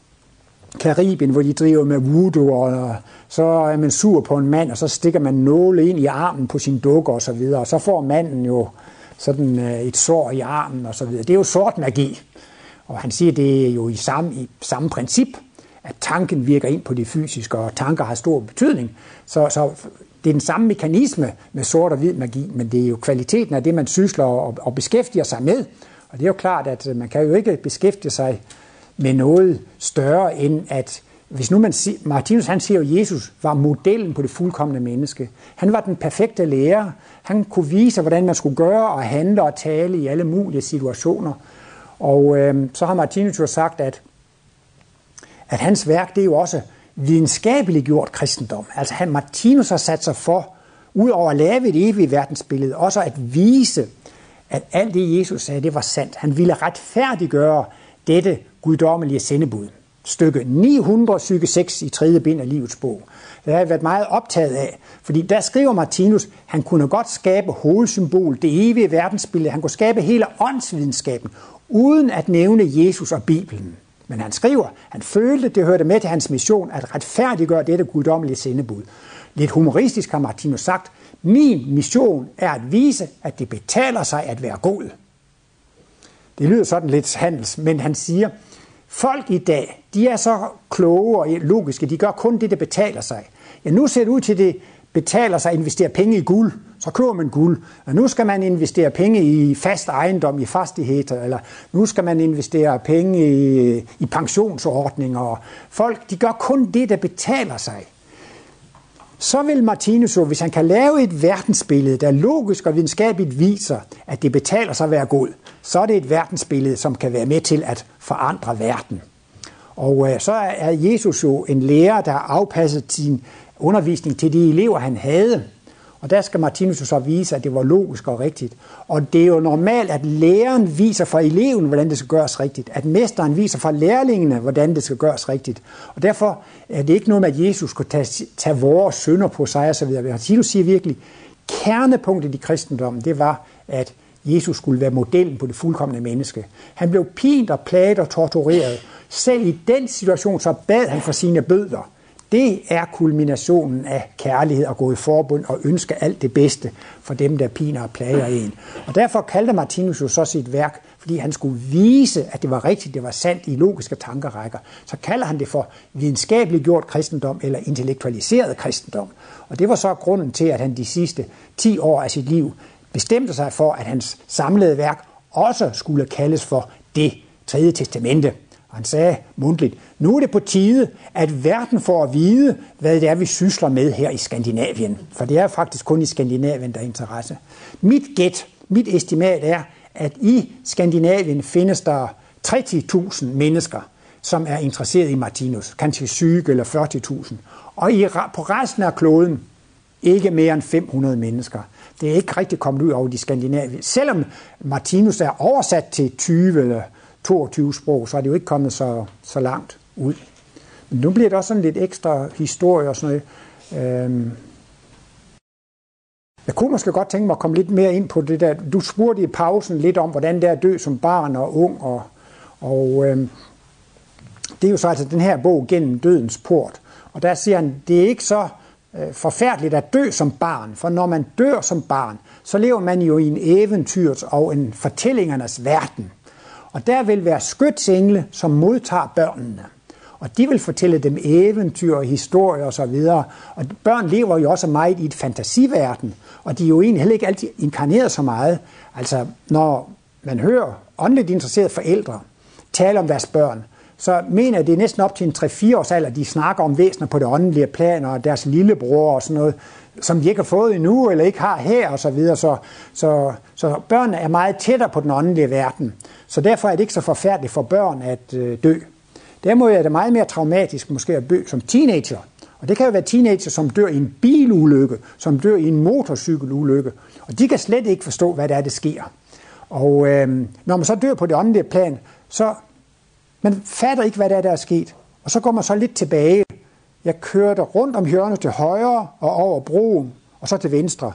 Karibien, hvor de driver med voodoo, og så er man sur på en mand, og så stikker man nåle ind i armen på sin dukke og så videre, og så får manden jo sådan et sår i armen og så videre. Det er jo sort magi. Og han siger, det er jo i samme, i samme princip, at tanken virker ind på det fysiske, og tanker har stor betydning. Så, så det er den samme mekanisme med sort og hvid magi, men det er jo kvaliteten af det, man sysler og, og beskæftiger sig med. Og det er jo klart, at man kan jo ikke beskæftige sig med noget større end at, hvis nu man siger, Martinus han siger jo, at Jesus var modellen på det fuldkomne menneske. Han var den perfekte lærer. Han kunne vise, hvordan man skulle gøre og handle og tale i alle mulige situationer. Og øh, så har Martinus jo sagt, at at hans værk, det er jo også videnskabeligt gjort kristendom. Altså han, Martinus har sat sig for, udover at lave et evigt verdensbillede, også at vise, at alt det Jesus sagde, det var sandt. Han ville retfærdiggøre dette guddommelige sendebud. Stykke ni hundrede, stykke seks i tredje bind af Livets bog. Det har jeg været meget optaget af, fordi der skriver Martinus, han kunne godt skabe hovedsymbol, det evige verdensbillede, han kunne skabe hele åndsvidenskaben, uden at nævne Jesus og Bibelen. Men han skriver, han følte, det hørte med til hans mission, at retfærdiggøre dette guddommelige sendebud. Lidt humoristisk har Martinus sagt, min mission er at vise, at det betaler sig at være god. Det lyder sådan lidt handels, men han siger, folk i dag, de er så kloge og logiske, de gør kun det, der betaler sig. Ja, nu ser det ud til, at det betaler sig at investere penge i guld, så køber man guld. Og nu skal man investere penge i fast ejendom, i fastigheder, eller nu skal man investere penge i, i pensionsordninger. Folk, de gør kun det, der betaler sig. Så vil Martinus jo, hvis han kan lave et verdensbillede, der logisk og videnskabeligt viser, at det betaler sig at være god, så er det et verdensbillede, som kan være med til at forandre verden. Og øh, så er Jesus jo en lærer, der har afpasset sin undervisning til de elever, han havde. Og der skal Martinus jo så vise, at det var logisk og rigtigt. Og det er jo normalt, at læreren viser for eleven, hvordan det skal gøres rigtigt. At mesteren viser for lærlingene, hvordan det skal gøres rigtigt. Og derfor er det ikke noget med, at Jesus skulle tage, tage vores synder på sig osv. Martinus siger virkelig, kernepunktet i kristendommen, det var, at Jesus skulle være modellen på det fuldkomne menneske. Han blev pint og plaget og tortureret. Selv i den situation, så bad han for sine bødler. Det er kulminationen af kærlighed og gå i forbund og ønske alt det bedste for dem, der piner og plager en. Og derfor kaldte Martinus jo så sit værk, fordi han skulle vise, at det var rigtigt, det var sandt i logiske tankerækker. Så kalder han det for videnskabeligt gjort kristendom eller intellektualiseret kristendom. Og det var så grunden til, at han de sidste ti år af sit liv bestemte sig for, at hans samlede værk også skulle kaldes for det tredje testamente. Og han sagde mundtligt, nu er det på tide, at verden får at vide, hvad det er, vi sysler med her i Skandinavien. For det er faktisk kun i Skandinavien, der er interesse. Mit gæt, mit estimat er, at i Skandinavien findes der tretti tusind mennesker, som er interesseret i Martinus. Kanskje syv eller fyrre tusind. Og i, på resten af kloden ikke mere end fem hundrede mennesker. Det er ikke rigtig kommet ud over de skandinaviske. Selvom Martinus er oversat til tyve eller toogtyve sprog, så er det jo ikke kommet så, så langt ud. Men nu bliver det også sådan lidt ekstra historie og sådan noget. Øhm Jeg kunne måske godt tænke mig at komme lidt mere ind på det der. Du spurgte i pausen lidt om, hvordan det er at dø som barn og ung. Og, og øhm, det er jo så altså den her bog, Gennem dødens port. Og der siger han, det er ikke så øh, forfærdeligt at dø som barn. For når man dør som barn, så lever man jo i en eventyrs og en fortællingernes verden. Og der vil være skytsengle, som modtager børnene. Og de vil fortælle dem eventyr og historier og så videre. Og børn lever jo også meget i et fantasiverden. Og de er jo egentlig heller ikke altid inkarneret så meget. Altså, når man hører åndeligt interesserede forældre tale om deres børn, så mener jeg, det er næsten op til en tre-fire års alder, de snakker om væsener på det åndelige plan, og deres lillebror og sådan noget, som de ikke har fået endnu, eller ikke har her og så videre. Så, så, så børnene er meget tættere på den åndelige verden. Så derfor er det ikke så forfærdeligt for børn at øh, dø. Derimod er det meget mere traumatisk måske at dø som teenager. Og det kan jo være teenager, som dør i en bilulykke, som dør i en motorcykelulykke. Og de kan slet ikke forstå, hvad det er, der sker. Og øh, når man så dør på det åndelige plan, så man fatter ikke, hvad det er, der er sket. Og så går man så lidt tilbage. Jeg kørte rundt om hjørnet til højre og over broen, og så til venstre.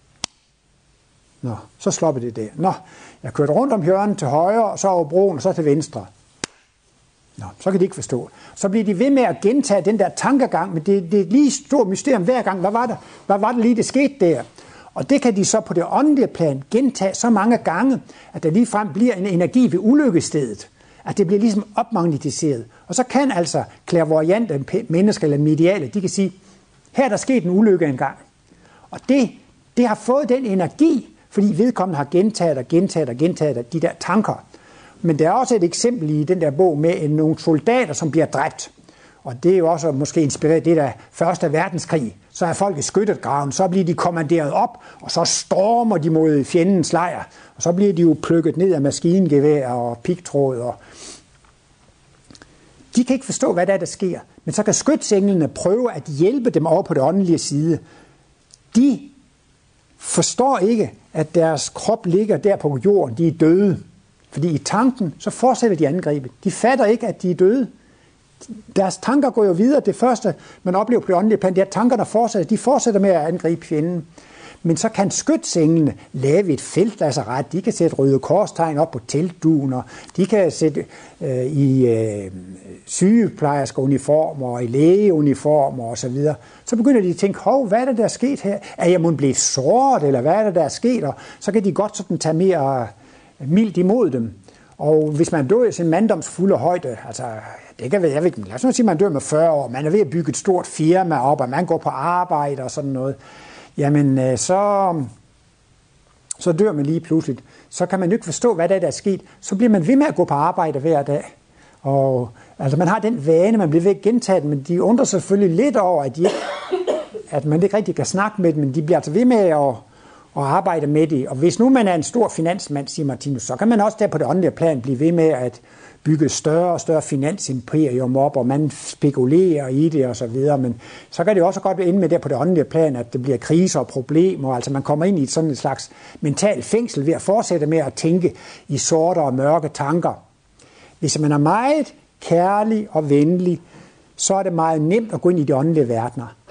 Nå, så slår det der. Nå, jeg kørte rundt om hjørnet til højre, og så over broen, og så til venstre. Nå, så kan de ikke forstå. Så bliver de ved med at gentage den der tankegang, men det, det er lige et stort mysterium hver gang. Hvad var det, hvad var det lige, det skete der? Og det kan de så på det åndelige plan gentage så mange gange, at der ligefrem bliver en energi ved ulykkestedet. At det bliver ligesom opmagnetiseret. Og så kan altså clairvoyante mennesker eller mediale, de kan sige, her er der sket en ulykke engang. Og det, det har fået den energi, fordi vedkommende har gentaget og gentaget og gentaget de der tanker. Men der er også et eksempel i den der bog med nogle soldater, som bliver dræbt. Og det er jo også måske inspireret det der første verdenskrig. Så er folk i skyttegraven, så bliver de kommanderet op, og så stormer de mod fjendens lejr. Og så bliver de jo plukket ned af maskingevær og pigtråd. Og de kan ikke forstå, hvad der er, der sker. Men så kan skytsenglene prøve at hjælpe dem over på det åndelige side. De forstår ikke, at deres krop ligger der på jorden. De er døde. Fordi i tanken, så fortsætter de angrebet. De fatter ikke, at de er døde. Deres tanker går jo videre. Det første, man oplever på det åndelige plan, det er, at tankerne fortsætter. De fortsætter med at angribe fjenden. Men så kan skytsenglene lave et feltlazaret. De kan sætte Røde Korstegn op på teltduen, og de kan sætte øh, i øh, sygeplejerskeuniformer og i lægeuniformer osv. Så, så begynder de at tænke, hov, hvad er det, der er sket her? Er jeg måske blevet såret, eller hvad er det, der er sket? Og så kan de godt sådan tage mere mildt imod dem. Og hvis man dør i sin manddomsfulde højde, altså det kan være, jeg ved ikke, lad os nu sige, at man dør med fyrre år, man er ved at bygge et stort firma op, og man går på arbejde og sådan noget, jamen så, så dør man lige pludselig. Så kan man ikke forstå, hvad der er, der er sket. Så bliver man ved med at gå på arbejde hver dag. Og altså man har den vane, man bliver ved at gentage den, men de undrer selvfølgelig lidt over, at, de, at man ikke rigtig kan snakke med dem, men de bliver altså ved med at og arbejde med det. Og hvis nu man er en stor finansmand, siger Martinus, så kan man også der på det åndelige plan blive ved med at bygge større og større finansimperium op, og man spekulerer i det og så videre. Men så kan det også godt ende med der på det åndelige plan, at det bliver kriser og problemer. Altså man kommer ind i et sådan et slags mental fængsel ved at fortsætte med at tænke i sorte og mørke tanker. Hvis man er meget kærlig og venlig, så er det meget nemt at gå ind i de åndelige verdener.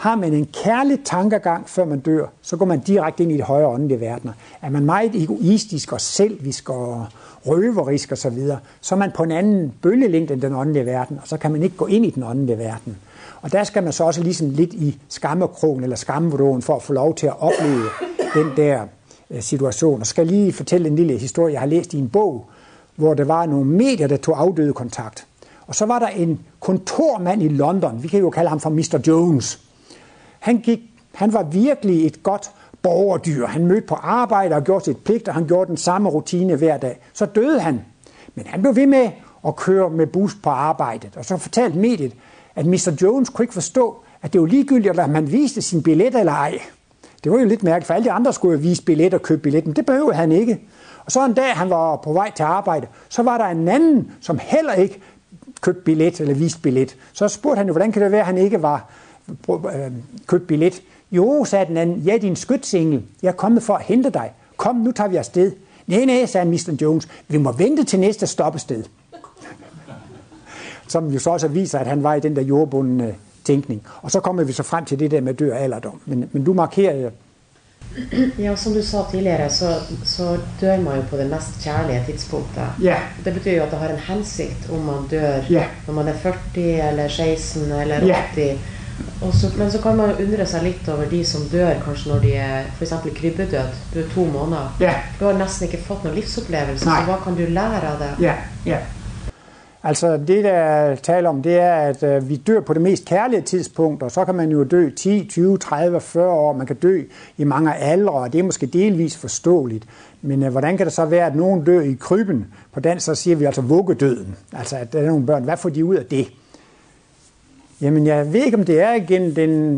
Har man en kærlig tankegang, før man dør, så går man direkte ind i de højere åndelige verdener. Er man meget egoistisk og selvisk og røverisk og så videre, så er man på en anden bølgelængde end den åndelige verden, og så kan man ikke gå ind i den åndelige verden. Og der skal man så også ligesom lidt i skammekrogen eller skammevråen for at få lov til at opleve den der situation. Og skal lige fortælle en lille historie, jeg har læst i en bog, hvor der var nogle medier, der tog afdøde kontakt. Og så var der en kontormand i London, vi kan jo kalde ham for mister Jones. Han, gik, han var virkelig et godt borgerdyr. Han mødte på arbejde og gjorde sit pligt, og han gjorde den samme rutine hver dag. Så døde han. Men han blev ved med at køre med bus på arbejdet. Og så fortalte mediet, at mister Jones kunne ikke forstå, at det var ligegyldigt, at man viste sin billet eller ej. Det var jo lidt mærkeligt, for alle de andre skulle jo vise billet og købe billet, men det behøvede han ikke. Og så en dag, han var på vej til arbejde, så var der en anden, som heller ikke købte billet eller viste billet. Så spurgte han jo, hvordan kan det være, at han ikke var købt billet? Jo, sagde den anden, ja, din skytsengel, jeg er kommet for at hente dig. Kom, nu tager vi afsted. Nej, nej, sagde mister Jones, vi må vente til næste stoppested. Som jo så også viser, at han var i den der jordbundne tænkning. Og så kommer vi så frem til det der med død og alderdom. Men, men du markerer... Ja, som du sa tidligere, så, så dør man jo på det mest kjærlige tidspunktet. Ja. Det betyr jo at det har en hensikt om man dør ja. når man er førti eller seksten eller ja. åtti. Og så, men så kan man jo undre seg litt over de som dør kanskje når de er for eksempel krybbedød. Du er to måneder. Ja. Du har nesten ikke fått noen livsopplevelse, Nej. så hva kan du lære av det? Ja, ja. Altså det, der taler om, det er, at øh, vi dør på det mest kærlige tidspunkt, og så kan man jo dø ti, tyve, tredive, fyrre år. Man kan dø i mange aldre, og det er måske delvis forståeligt. Men øh, hvordan kan det så være, at nogen dør i krybben? På dansk så siger vi altså vuggedøden. Altså at der er nogle børn. Hvad får de ud af det? Jamen jeg ved ikke, om det er gennem, den,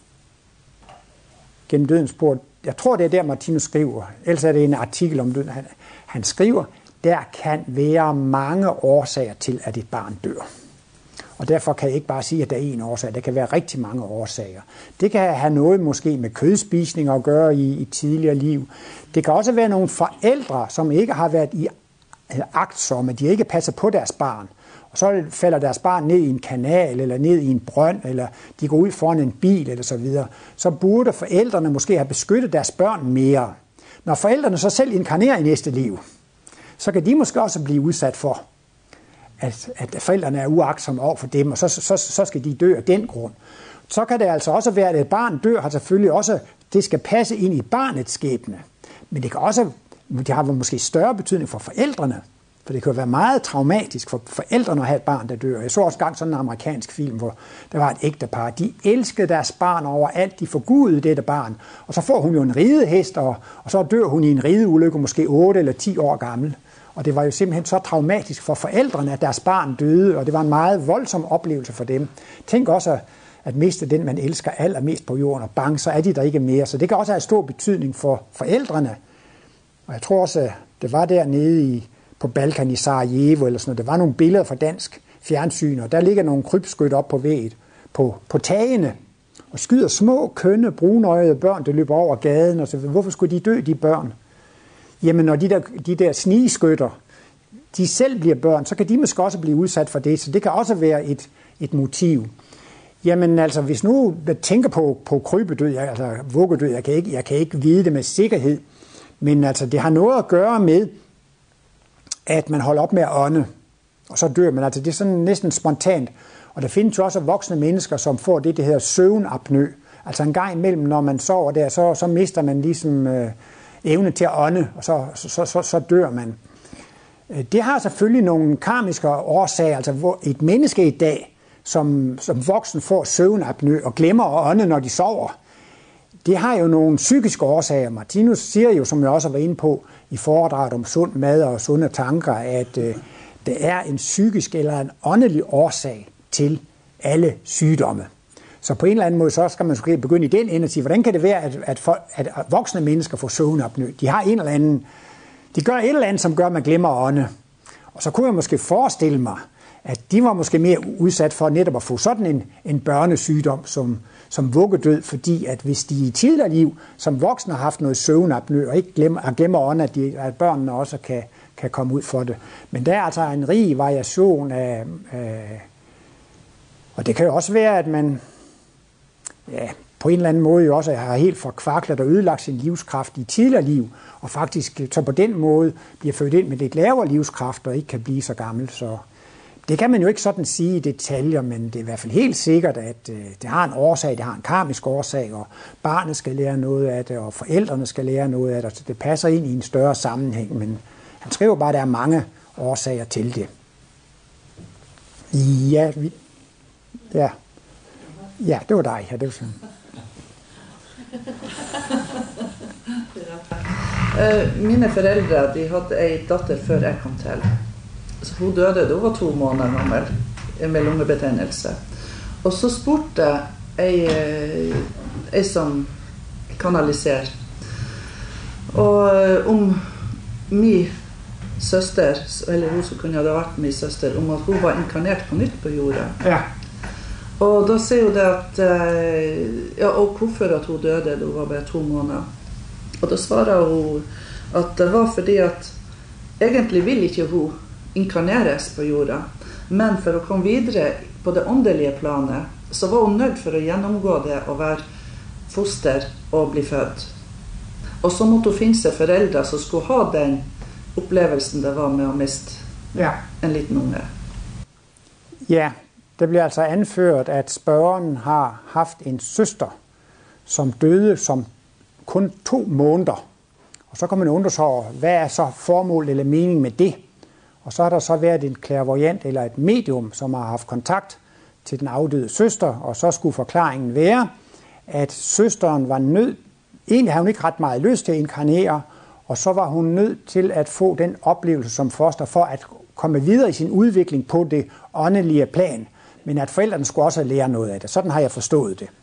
gennem dødens port. Jeg tror, det er der, Martinus skriver. Ellers er det en artikel om døden. Han, han skriver, der kan være mange årsager til, at et barn dør. Og derfor kan jeg ikke bare sige, at der er en årsag. Der kan være rigtig mange årsager. Det kan have noget måske med kødspisning at gøre i, i tidligere liv. Det kan også være nogle forældre, som ikke har været i agtsomme. De ikke passer på deres barn. Og så falder deres barn ned i en kanal, eller ned i en brønd, eller de går ud foran en bil, eller så videre. Så burde forældrene måske have beskyttet deres børn mere. Når forældrene så selv inkarnerer i næste liv, så kan de måske også blive udsat for, at, at forældrene er uagtsomme over for dem, og så, så, så skal de dø af den grund. Så kan det altså også være, at et barn dør, har selvfølgelig også, det skal passe ind i barnets skæbne. Men det kan også, det har måske større betydning for forældrene, for det kan være meget traumatisk for forældrene at have et barn, der dør. Jeg så også gang sådan en amerikansk film, hvor der var et ægtepar. De elskede deres barn overalt, de forgudede dette barn. Og så får hun jo en ridehest, og, og så dør hun i en rideulykke, måske otte eller ti år gammel. Og det var jo simpelthen så traumatisk for forældrene, at deres barn døde, og det var en meget voldsom oplevelse for dem. Tænk også at miste den, man elsker allermest på jorden, og bang, så er de der ikke mere. Så det kan også have stor betydning for forældrene. Og jeg tror også, det var dernede i, på Balkan i Sarajevo, eller sådan noget. Der var nogle billeder fra dansk fjernsyn, og der ligger nogle krybskytter op på vægget, på, på tagene, og skyder små, kønne, brunøjede børn, der løber over gaden, og så hvorfor skulle de dø, de børn? Jamen, når de der, de der snigskytter, de selv bliver børn, så kan de måske også blive udsat for det, så det kan også være et, et motiv. Jamen, altså, hvis nu jeg tænker på, på krybedød, jeg, altså vuggedød, jeg kan, ikke, jeg kan ikke vide det med sikkerhed, men altså, det har noget at gøre med, at man holder op med at ånde, og så dør man. Altså, det er sådan næsten spontant. Og der findes jo også voksne mennesker, som får det, der hedder søvnapnø. Altså en gang imellem, når man sover der, så, så mister man ligesom øh, evne til at ånde, og så, så, så, så dør man. Det har selvfølgelig nogle karmiske årsager, altså hvor et menneske i dag, som, som voksen får søvnapnø og glemmer at ånde, når de sover, det har jo nogle psykiske årsager. Martinus siger jo, som jeg også var inde på i foredraget om sund mad og sunde tanker, at øh, der er en psykisk eller en åndelig årsag til alle sygdomme. Så på en eller anden måde, så skal man måske begynde i den ende og sige, hvordan kan det være, at, at, folk, at voksne mennesker får søvnapnø? De har en eller anden, de gør et eller andet, som gør, at man glemmer at ånde. Og så kunne jeg måske forestille mig, at de var måske mere udsat for netop at få sådan en, en børnesygdom som, som vuggedød, fordi at hvis de i tidligere liv som voksne har haft noget søvnapnø og ikke glemmer, glemmer ånde, at, de, at børnene også kan, kan komme ud for det. Men der er altså en rig variation af, af og det kan jo også være, at man ja, på en eller anden måde jo også har helt forkvaklet og ødelagt sin livskraft i tidligere liv, og faktisk så på den måde bliver født ind med lidt lavere livskraft og ikke kan blive så gammel. Så det kan man jo ikke sådan sige i detaljer, men det er i hvert fald helt sikkert, at det har en årsag, det har en karmisk årsag, og barnet skal lære noget af det, og forældrene skal lære noget af det, så det passer ind i en større sammenhæng, men han skriver bare, at der er mange årsager til det. Ja, vi, ja. ja det var dig. Ja, det var sådan. Uh, mine foreldre de hadde en datter før jeg kom til. Så hun døde da hun var to måneder gammel med lungebetennelse. Og så spurte jeg en som kanaliserer og om min søster, eller hun som kunne ha vært min søster, om at hun var inkarnert på nytt på jorda. Ja. Og da sier hun det at ja, og hvorfor at hun døde da hun var bare to måneder. Og da svarer hun at det var fordi at egentlig vil ikke hun inkarneres på jorda, men for å komme videre på det åndelige planet, så var hun nødt for å gjennomgå det og være foster og bli født. Og så måtte hun finne seg foreldre som skulle ha den opplevelsen det var med å miste ja. en liten unge. Ja, det bliver altså anført, at spørgeren har haft en søster, som døde som kun to måneder. Og så kan man undre sig over, hvad er så formålet eller mening med det? Og så har der så været en clairvoyant eller et medium, som har haft kontakt til den afdøde søster, og så skulle forklaringen være, at søsteren var nødt, egentlig havde hun ikke ret meget lyst til at inkarnere, og så var hun nødt til at få den oplevelse som foster for at komme videre i sin udvikling på det åndelige plan, men at forældrene skulle også lære noget af det. Sådan har jeg forstået det.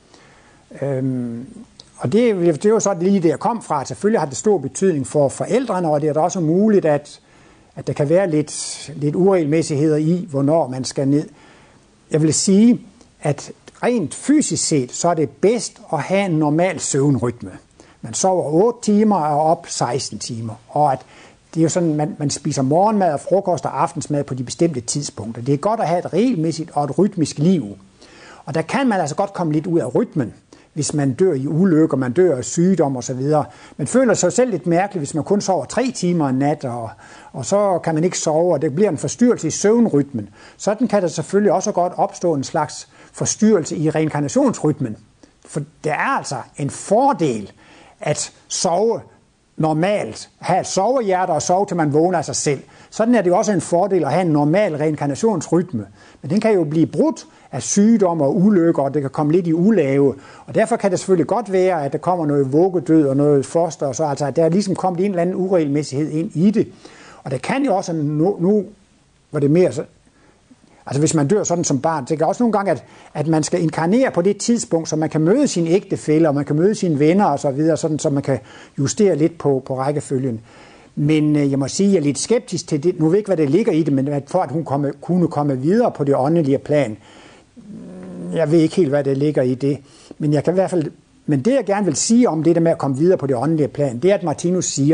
Øhm, og det, det er jo så lige det, jeg kom fra, at selvfølgelig har det stor betydning for forældrene, og det er da også muligt, at at der kan være lidt, lidt uregelmæssigheder i, hvornår man skal ned. Jeg vil sige, at rent fysisk set, så er det bedst at have en normal søvnrytme. Man sover otte timer og op seksten timer. Og at det er jo sådan, man, man spiser morgenmad og frokost og aftensmad på de bestemte tidspunkter. Det er godt at have et regelmæssigt og et rytmisk liv. Og der kan man altså godt komme lidt ud af rytmen, hvis man dør i ulykker, man dør af sygdom og så videre. Man føler sig selv lidt mærkeligt, hvis man kun sover tre timer en nat, og, og så kan man ikke sove, og det bliver en forstyrrelse i søvnrytmen. Sådan kan der selvfølgelig også godt opstå en slags forstyrrelse i reinkarnationsrytmen. For det er altså en fordel at sove normalt, have et sovehjerte og sove til man vågner af sig selv. Sådan er det jo også en fordel at have en normal reinkarnationsrytme. Men den kan jo blive brudt af sygdom og ulykker, og det kan komme lidt i ulave. Og derfor kan det selvfølgelig godt være, at der kommer noget vuggedød og noget foster, og så altså, at der er ligesom kommet en eller anden uregelmæssighed ind i det. Og det kan jo også, nu, nu var det mere så, altså hvis man dør sådan som barn, det kan også nogle gange, at, at man skal inkarnere på det tidspunkt, så man kan møde sine ægtefæller, og man kan møde sine venner og så videre, sådan, så man kan justere lidt på, på rækkefølgen. Men øh, jeg må sige, at jeg er lidt skeptisk til det. Nu ved jeg ikke, hvad det ligger i det, men for at hun komme, kunne komme videre på det åndelige plan. Jeg ved ikke helt, hvad det ligger i det. Men, jeg kan i hvert fald, men det, jeg gerne vil sige om det der med at komme videre på det åndelige plan, det er, at Martinus siger,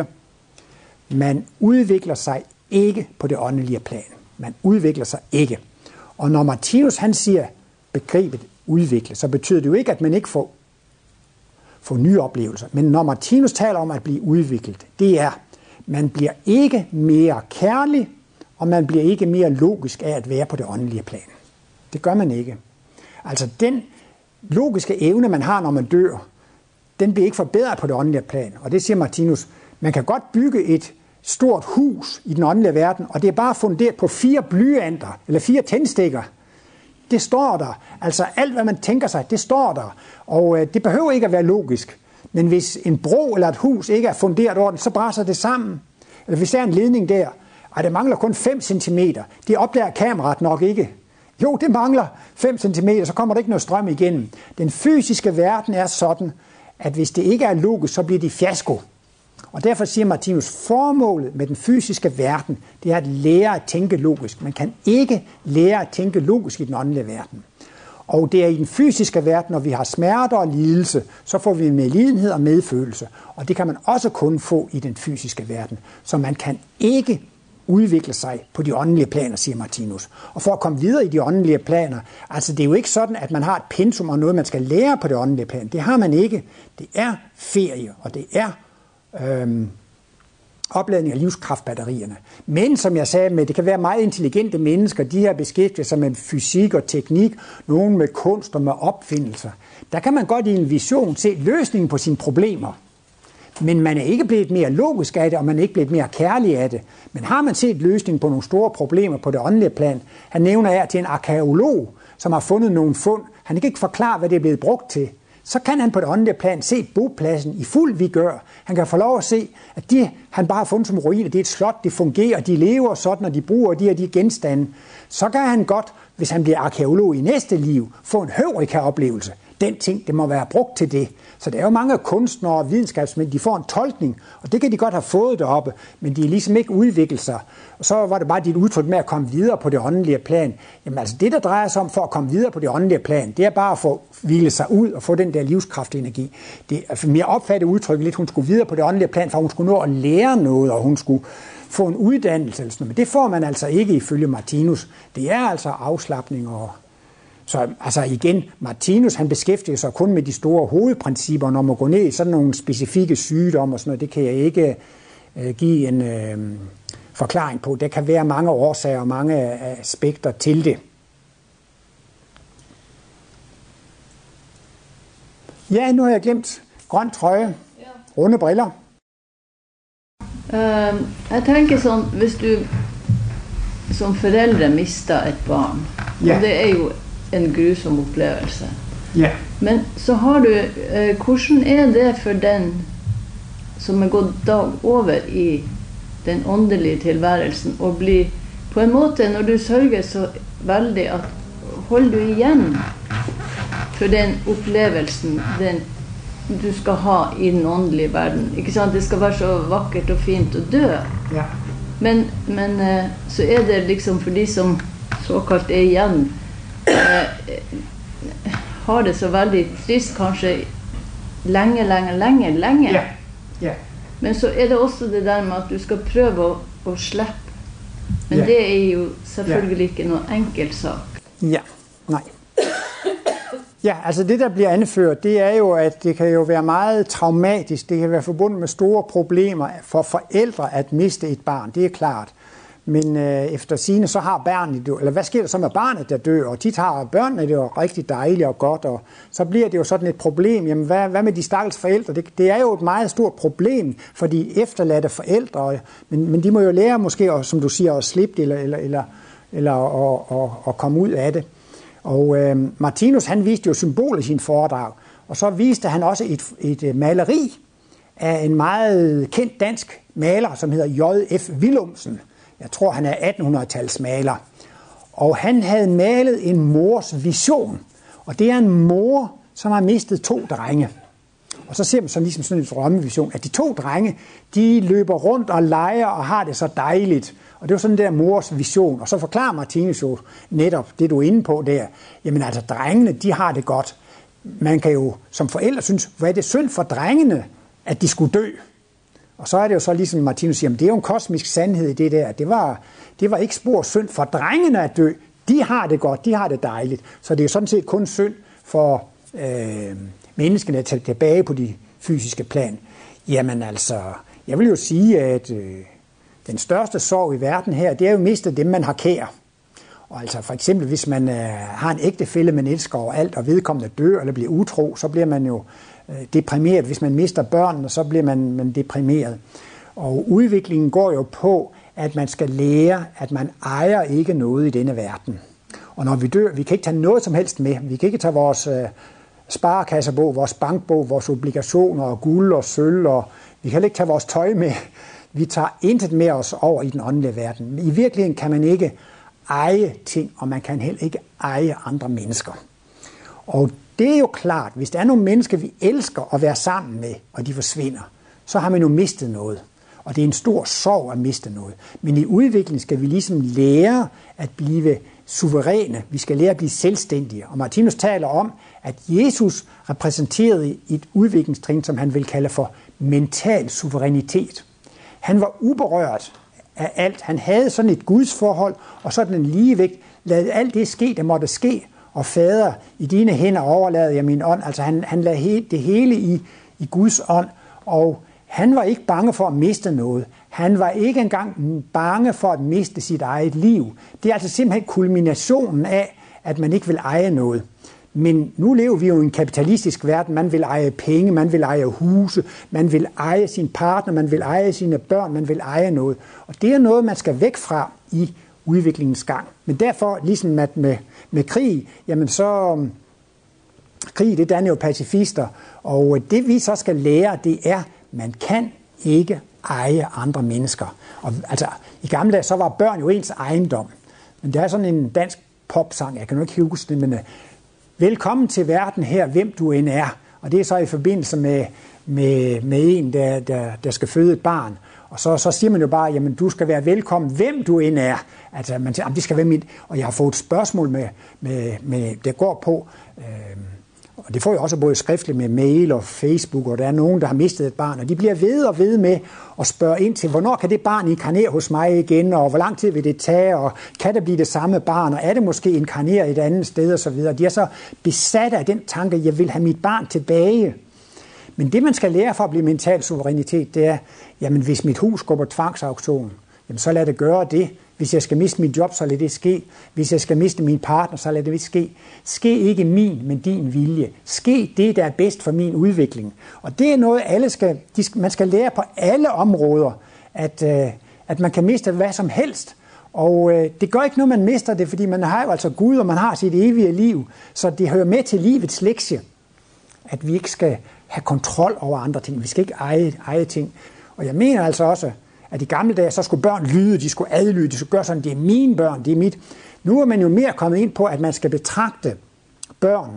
man udvikler sig ikke på det åndelige plan. Man udvikler sig ikke. Og når Martinus han siger begrebet udvikle, så betyder det jo ikke, at man ikke får, får nye oplevelser. Men når Martinus taler om at blive udviklet, det er, man bliver ikke mere kærlig, og man bliver ikke mere logisk af at være på det åndelige plan. Det gør man ikke. Altså den logiske evne, man har, når man dør, den bliver ikke forbedret på det åndelige plan. Og det siger Martinus, man kan godt bygge et stort hus i den åndelige verden, og det er bare funderet på fire blyanter, eller fire tændstikker. Det står der. Altså alt, hvad man tænker sig, det står der. Og øh, det behøver ikke at være logisk. Men hvis en bro eller et hus ikke er funderet ordentligt, så braser det sammen. Eller hvis der er en ledning der, og det mangler kun fem centimeter, det opdager kameraet nok ikke. Jo, det mangler fem centimeter, så kommer der ikke noget strøm igennem. Den fysiske verden er sådan, at hvis det ikke er logisk, så bliver det fiasko. Og derfor siger Martinus, formålet med den fysiske verden, det er at lære at tænke logisk. Man kan ikke lære at tænke logisk i den åndelige verden. Og det er i den fysiske verden, når vi har smerter og lidelse, så får vi medlidenhed og medfølelse. Og det kan man også kun få i den fysiske verden. Så man kan ikke udvikle sig på de åndelige planer, siger Martinus. Og for at komme videre i de åndelige planer, altså det er jo ikke sådan, at man har et pensum og noget, man skal lære på det åndelige plan. Det har man ikke. Det er ferie, og det er øhm, opladning af livskraftbatterierne. Men som jeg sagde med, det kan være meget intelligente mennesker, de her beskæftiger sig med fysik og teknik, nogen med kunst og med opfindelser. Der kan man godt i en vision se løsningen på sine problemer. Men man er ikke blevet mere logisk af det, og man er ikke blevet mere kærlig af det. Men har man set løsningen på nogle store problemer på det åndelige plan, han nævner her til en arkæolog, som har fundet nogle fund, han kan ikke forklare, hvad det er blevet brugt til, så kan han på det åndelige plan se bopladsen i fuld vigør. Han kan få lov at se, at de, han bare har fundet som ruiner, det er et slot, det fungerer, de lever sådan, og de bruger de her de genstande. Så kan han godt, hvis han bliver arkæolog i næste liv, få en Heureka-oplevelse. Den ting, det må være brugt til det. Så der er jo mange kunstnere og videnskabsmænd, de får en tolkning, og det kan de godt have fået deroppe, men de er ligesom ikke udviklet sig. Og så var det bare dit udtryk med at komme videre på det åndelige plan. Jamen altså det, der drejer sig om for at komme videre på det åndelige plan, det er bare at få hvilet sig ud og få den der livskraftenergi. Det er for mere opfattet udtryk lidt, hun skulle videre på det åndelige plan, for hun skulle nå at lære noget, og hun skulle få en uddannelse eller sådan noget. Men det får man altså ikke ifølge Martinus. Det er altså afslapning og... Så altså igen, Martinus han beskæftiger sig kun med de store hovedprincipper, når man går ned i sådan nogle specifikke sygdomme og sådan noget. Det kan jeg ikke øh, give en øh, forklaring på. Der kan være mange årsager og mange aspekter til det. Ja, nu har jeg glemt grøn trøje, runde briller. Uh, jeg tænker sådan, hvis du som forældre mister et barn, ja. Og det er jo en grusom oplevelse. Ja. Men så har du, eh, hvordan er det for den som er gået dag over i den åndelige tilværelsen, og blive på en måde, når du sørger så veldig, at holder du igen for den oplevelsen den du skal ha i den åndelige verden. Ikke sant? Det skal være så vakkert og fint at dø. Ja. Men, men eh, så er det liksom for de som såkalt er igjen, Eh, har det så veldig trist kanskje lenge, lenge, lenge, lenge. Ja. Ja. Men så er det også det der med at du skal prøve å, å slippe. Men ja. Det er jo selvfølgelig ikke noe enkelt sak. Ja, nej. Ja, altså det, der bliver anført, det er jo, at det kan jo være meget traumatisk. Det kan være forbundet med store problemer for forældre at miste et barn. Det er klart. Men øh, efter sigende, så har barnet jo, eller hvad sker der så med barnet, der dør, og tit har børnene det jo rigtig dejligt og godt, og så bliver det jo sådan et problem. Jamen, hvad, hvad med de stakkels forældre? Det, det er jo et meget stort problem for de efterladte forældre, men, men de må jo lære måske, og, som du siger, at slippe det, eller, eller, eller, eller at, at, at komme ud af det. Og øh, Martinus, han viste jo symbol i sin foredrag, og så viste han også et, et maleri af en meget kendt dansk maler, som hedder J F Willumsen. Jeg tror, han er attenhundrede-tals maler. Og han havde malet en mors vision. Og det er en mor, som har mistet to drenge. Og så ser man sådan ligesom sådan en drømmevision, at de to drenge, de løber rundt og leger og har det så dejligt. Og det var sådan der mors vision. Og så forklarer Martinus jo netop det, du er inde på der. Jamen altså, drengene, de har det godt. Man kan jo som forældre synes, hvad er det synd for drengene, at de skulle dø? Og så er det jo så ligesom Martinus siger, det er jo en kosmisk sandhed i det der. Det var, det var ikke spor synd for drengene at dø. De har det godt, de har det dejligt. Så det er jo sådan set kun synd for øh, menneskene at tage tilbage på de fysiske plan. Jamen altså, jeg vil jo sige, at øh, den største sorg i verden her, det er jo mistet dem, man har kær. Og altså for eksempel, hvis man øh, har en ægtefælle, man elsker overalt, og vedkommende dør eller bliver utro, så bliver man jo deprimeret. Hvis man mister børnene, så bliver man, man deprimeret. Og udviklingen går jo på, at man skal lære, at man ejer ikke noget i denne verden. Og når vi dør, vi kan ikke tage noget som helst med. Vi kan ikke tage vores øh, sparekassebog, vores bankbog, vores obligationer og guld og sølv, og vi kan ikke tage vores tøj med. Vi tager intet med os over i den åndelige verden. Men i virkeligheden kan man ikke eje ting, og man kan heller ikke eje andre mennesker. Og det er jo klart, hvis der er nogle mennesker, vi elsker at være sammen med, og de forsvinder, så har man jo mistet noget. Og det er en stor sorg at miste noget. Men i udviklingen skal vi ligesom lære at blive suveræne. Vi skal lære at blive selvstændige. Og Martinus taler om, at Jesus repræsenterede et udviklingstrin, som han vil kalde for mental suverænitet. Han var uberørt af alt. Han havde sådan et gudsforhold, og sådan en ligevægt. Lad alt det ske, der måtte ske. Og fader, i dine hænder overlader jeg min ånd. Altså han, han lagde he, det hele i, i Guds ånd. Og han var ikke bange for at miste noget. Han var ikke engang bange for at miste sit eget liv. Det er altså simpelthen kulminationen af, at man ikke vil eje noget. Men nu lever vi jo i en kapitalistisk verden. Man vil eje penge, man vil eje huse, man vil eje sin partner, man vil eje sine børn, man vil eje noget. Og det er noget, man skal væk fra i udviklingens gang. Men derfor, ligesom med, med, med krig, jamen så... Krig, det danner jo pacifister. Og det vi så skal lære, det er, man kan ikke eje andre mennesker. Og, altså, i gamle dage, så var børn jo ens ejendom. Men der er sådan en dansk popsang, jeg kan nu ikke huske det, men uh, velkommen til verden her, hvem du end er. Og det er så i forbindelse med, med, med en, der, der, der skal føde et barn. Og så, så siger man jo bare, jamen du skal være velkommen, hvem du end er. Altså, man siger, det skal være mit. Og jeg har fået et spørgsmål, med, med, med, der går på... Øh, Og det får jeg også både skriftligt med mail og Facebook, og der er nogen, der har mistet et barn, og de bliver ved og ved med at spørge ind til, hvornår kan det barn inkarnere hos mig igen, og hvor lang tid vil det tage, og kan det blive det samme barn, og er det måske inkarnere et andet sted, og så videre. De er så besat af den tanke, jeg vil have mit barn tilbage. Men det, man skal lære for at blive mental suverænitet, det er, jamen hvis mit hus går på tvangsauktion, jamen så lad det gøre det. Hvis jeg skal miste mit job, så lad det ske. Hvis jeg skal miste min partner, så lad det ske. Ske ikke min, men din vilje. Ske det, der er bedst for min udvikling. Og det er noget, alle skal, de skal, man skal lære på alle områder, at, øh, at man kan miste hvad som helst. Og øh, det gør ikke noget, man mister det, fordi man har jo altså Gud, og man har sit evige liv. Så det hører med til livets lektie, at vi ikke skal have kontrol over andre ting. Vi skal ikke eje, eje ting. Og jeg mener altså også, at i gamle dage, så skulle børn lyde, de skulle adlyde, de skulle gøre sådan, det er mine børn, det er mit. Nu er man jo mere kommet ind på, at man skal betragte børn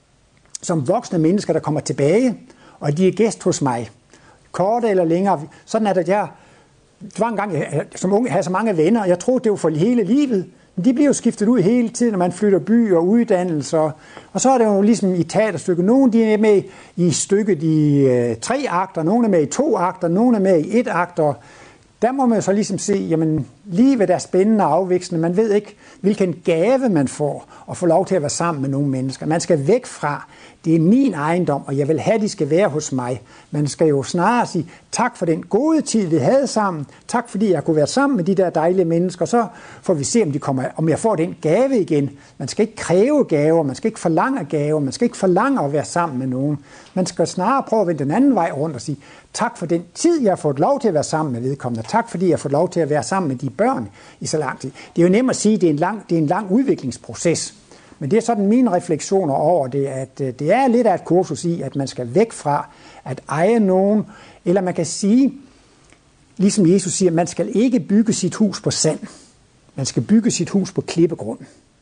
som voksne mennesker, der kommer tilbage, og de er gæst hos mig. Korte eller længere. Sådan er det, jeg det var en gang, jeg som unge havde så mange venner, og jeg troede, det var for hele livet. Men de bliver jo skiftet ud hele tiden, når man flytter by og uddannelse. Og, og så er det jo ligesom i teaterstykket. Nogle de er med i stykket i øh, tre akter, nogle er med i to akter, nogle er med i et akter. Der må man så ligesom se, jamen livet er spændende og afvekslende. Man ved ikke, hvilken gave man får at få lov til at være sammen med nogle mennesker. Man skal væk fra, det er min ejendom, og jeg vil have, at de skal være hos mig. Man skal jo snarere sige, tak for den gode tid, vi havde sammen. Tak fordi jeg kunne være sammen med de der dejlige mennesker. Så får vi se, om, de kommer, om jeg får den gave igen. Man skal ikke kræve gaver, man skal ikke forlange gaver, man skal ikke forlange at være sammen med nogen. Man skal snarere prøve at vende den anden vej rundt og sige, tak for den tid, jeg har fået lov til at være sammen med vedkommende. Tak fordi jeg har fået lov til at være sammen med de børn i så lang tid. Det er jo nemt at sige, at det er en lang, det er en lang udviklingsproces. Men det er sådan mine refleksioner over det, at det er lidt af et kursus i, at man skal væk fra at eje nogen. Eller man kan sige, ligesom Jesus siger, man skal ikke bygge sit hus på sand. Man skal bygge sit hus på klippegrund.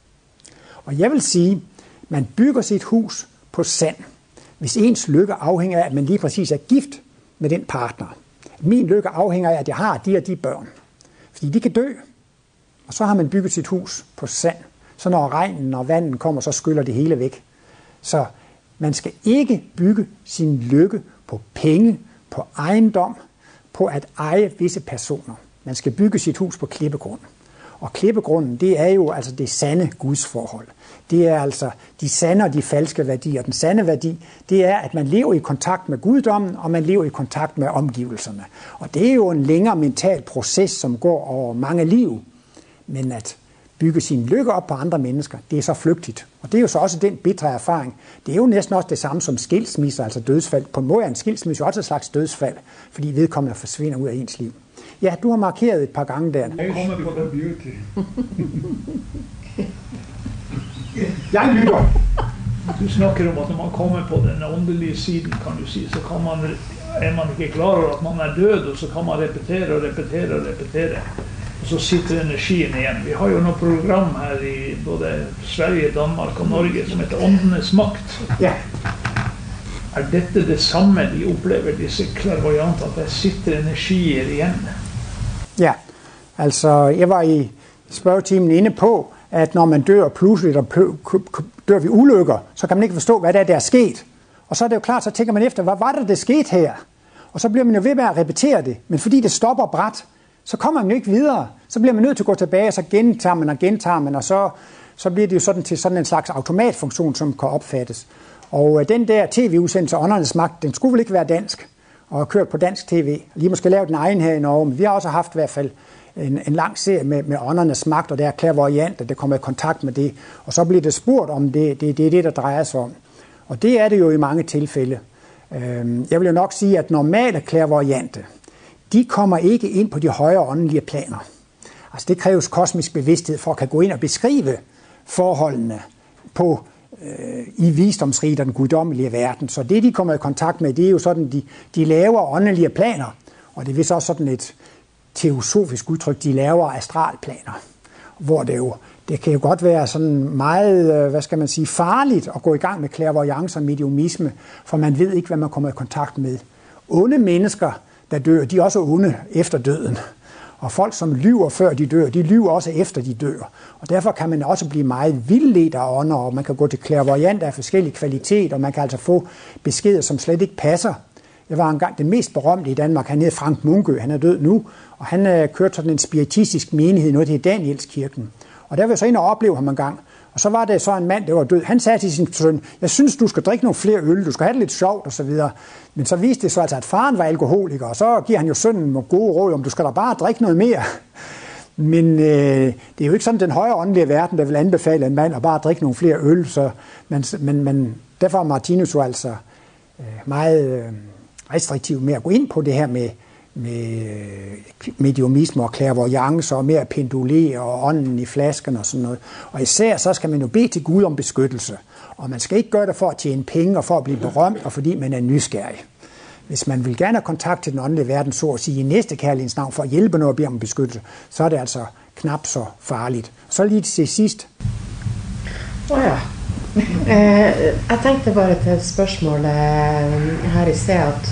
Og jeg vil sige, man bygger sit hus på sand, hvis ens lykke afhænger af, at man lige præcis er gift med den partner. Min lykke afhænger af, at jeg har de og de børn. Fordi de kan dø. Og så har man bygget sit hus på sand. Så når regnen og vandet kommer, så skyller det hele væk. Så man skal ikke bygge sin lykke på penge, på ejendom, på at eje visse personer. Man skal bygge sit hus på klippegrund. Og klippegrunden, det er jo altså det sande gudsforhold. Det er altså de sande og de falske værdier. Den sande værdi, det er, at man lever i kontakt med guddommen, og man lever i kontakt med omgivelserne. Og det er jo en længere mental proces, som går over mange liv. Men at bygge sin lykke op på andre mennesker, det er så flygtigt. Og det er jo så også den bitre erfaring. Det er jo næsten også det samme som skilsmisse, altså dødsfald. På en måde er en skilsmisse også et slags dødsfald, fordi vedkommende forsvinder ud af ens liv. Ja, du har markeret et par gange der. Jeg kommer på den beauty. Jeg lytter. Du snakker om at når man kommer på den åndelige siden, kan du sige, så kan man, er man ikke klar over at man er død, og så kan man repetere og repetere og repetere. Og så sitter energien igjen. Vi har jo noe program her i både Sverige, Danmark og Norge som heter Åndenes makt. Ja. Er dette det samme de opplever, disse klærvarianter, at der sitter energier igjen? Ja, altså jeg var i spørgetimen inde på, at når man dør pludseligt og dør ved ulykker, så kan man ikke forstå, hvad det er, der er sket. Og så er det jo klart, så tænker man efter, hvad var det, der skete her? Og så bliver man jo ved med at repetere det. Men fordi det stopper brat, så kommer man jo ikke videre. Så bliver man nødt til at gå tilbage, og så gentager man og gentager man, og så, så bliver det jo sådan til sådan en slags automatfunktion, som kan opfattes. Og øh, den der tv-udsendelse, Åndernes Magt, den skulle vel ikke være dansk, og kørt på dansk tv. Lige måske lavet den egen her i Norge, men vi har også haft i hvert fald en, en lang serie med, med Åndernes Magt, og der er clairvoyant, der kommer i kontakt med det. Og så bliver det spurgt, om det, det, det er det, der drejer sig om. Og det er det jo i mange tilfælde. Jeg vil jo nok sige, at normale clairvoyante, de kommer ikke ind på de højere åndelige planer. Altså det kræves kosmisk bevidsthed for at kan gå ind og beskrive forholdene på, øh, i visdomsriget og den guddommelige verden. Så det, de kommer i kontakt med, det er jo sådan de, de lavere åndelige planer. Og det er vist også sådan et teosofisk udtryk, de lavere astralplaner. Hvor det jo, det kan jo godt være sådan meget, hvad skal man sige, farligt at gå i gang med clairvoyance og mediumisme, for man ved ikke, hvad man kommer i kontakt med. Onde mennesker, der dør, de er også onde efter døden. Og folk, som lyver før de dør, de lyver også efter de dør. Og derfor kan man også blive meget vildledt af ånder, og man kan gå til clairvoyant af forskellige kvalitet, og man kan altså få beskeder, som slet ikke passer. Jeg var engang den mest berømte i Danmark, han hed Frank Munkø, han er død nu, og han øh, kørte sådan en spiritistisk menighed, noget til Danielskirken. Og der var jeg så ind og opleve ham en gang. Og så var det så en mand, der var død. Han sagde til sin søn, jeg synes, du skal drikke nogle flere øl, du skal have det lidt sjovt og så videre. Men så viste det så altså, at faren var alkoholiker, og så giver han jo sønnen nogle gode råd om, du skal da bare drikke noget mere. Men øh, det er jo ikke sådan den højere åndelige verden, der vil anbefale en mand at bare drikke nogle flere øl. Så, men, men, men derfor er Martinus jo altså øh, meget øh, restriktiv med at gå ind på det her med med mediumisme og clairvoyance og med at pendulere og ånden i flasken og sådan noget. Og især så skal man jo bede til Gud om beskyttelse. Og man skal ikke gøre det for at tjene penge og for at blive berømt og fordi man er nysgerrig. Hvis man vil gerne have kontakt til den åndelige verden, så at sige i næste kærlighedens navn for at hjælpe noget og bede om beskyttelse, så er det altså knap så farligt. Så lige til sidst. Åh oh ja. Eh, jeg tenkte bare til et spørsmål eh, her i sted at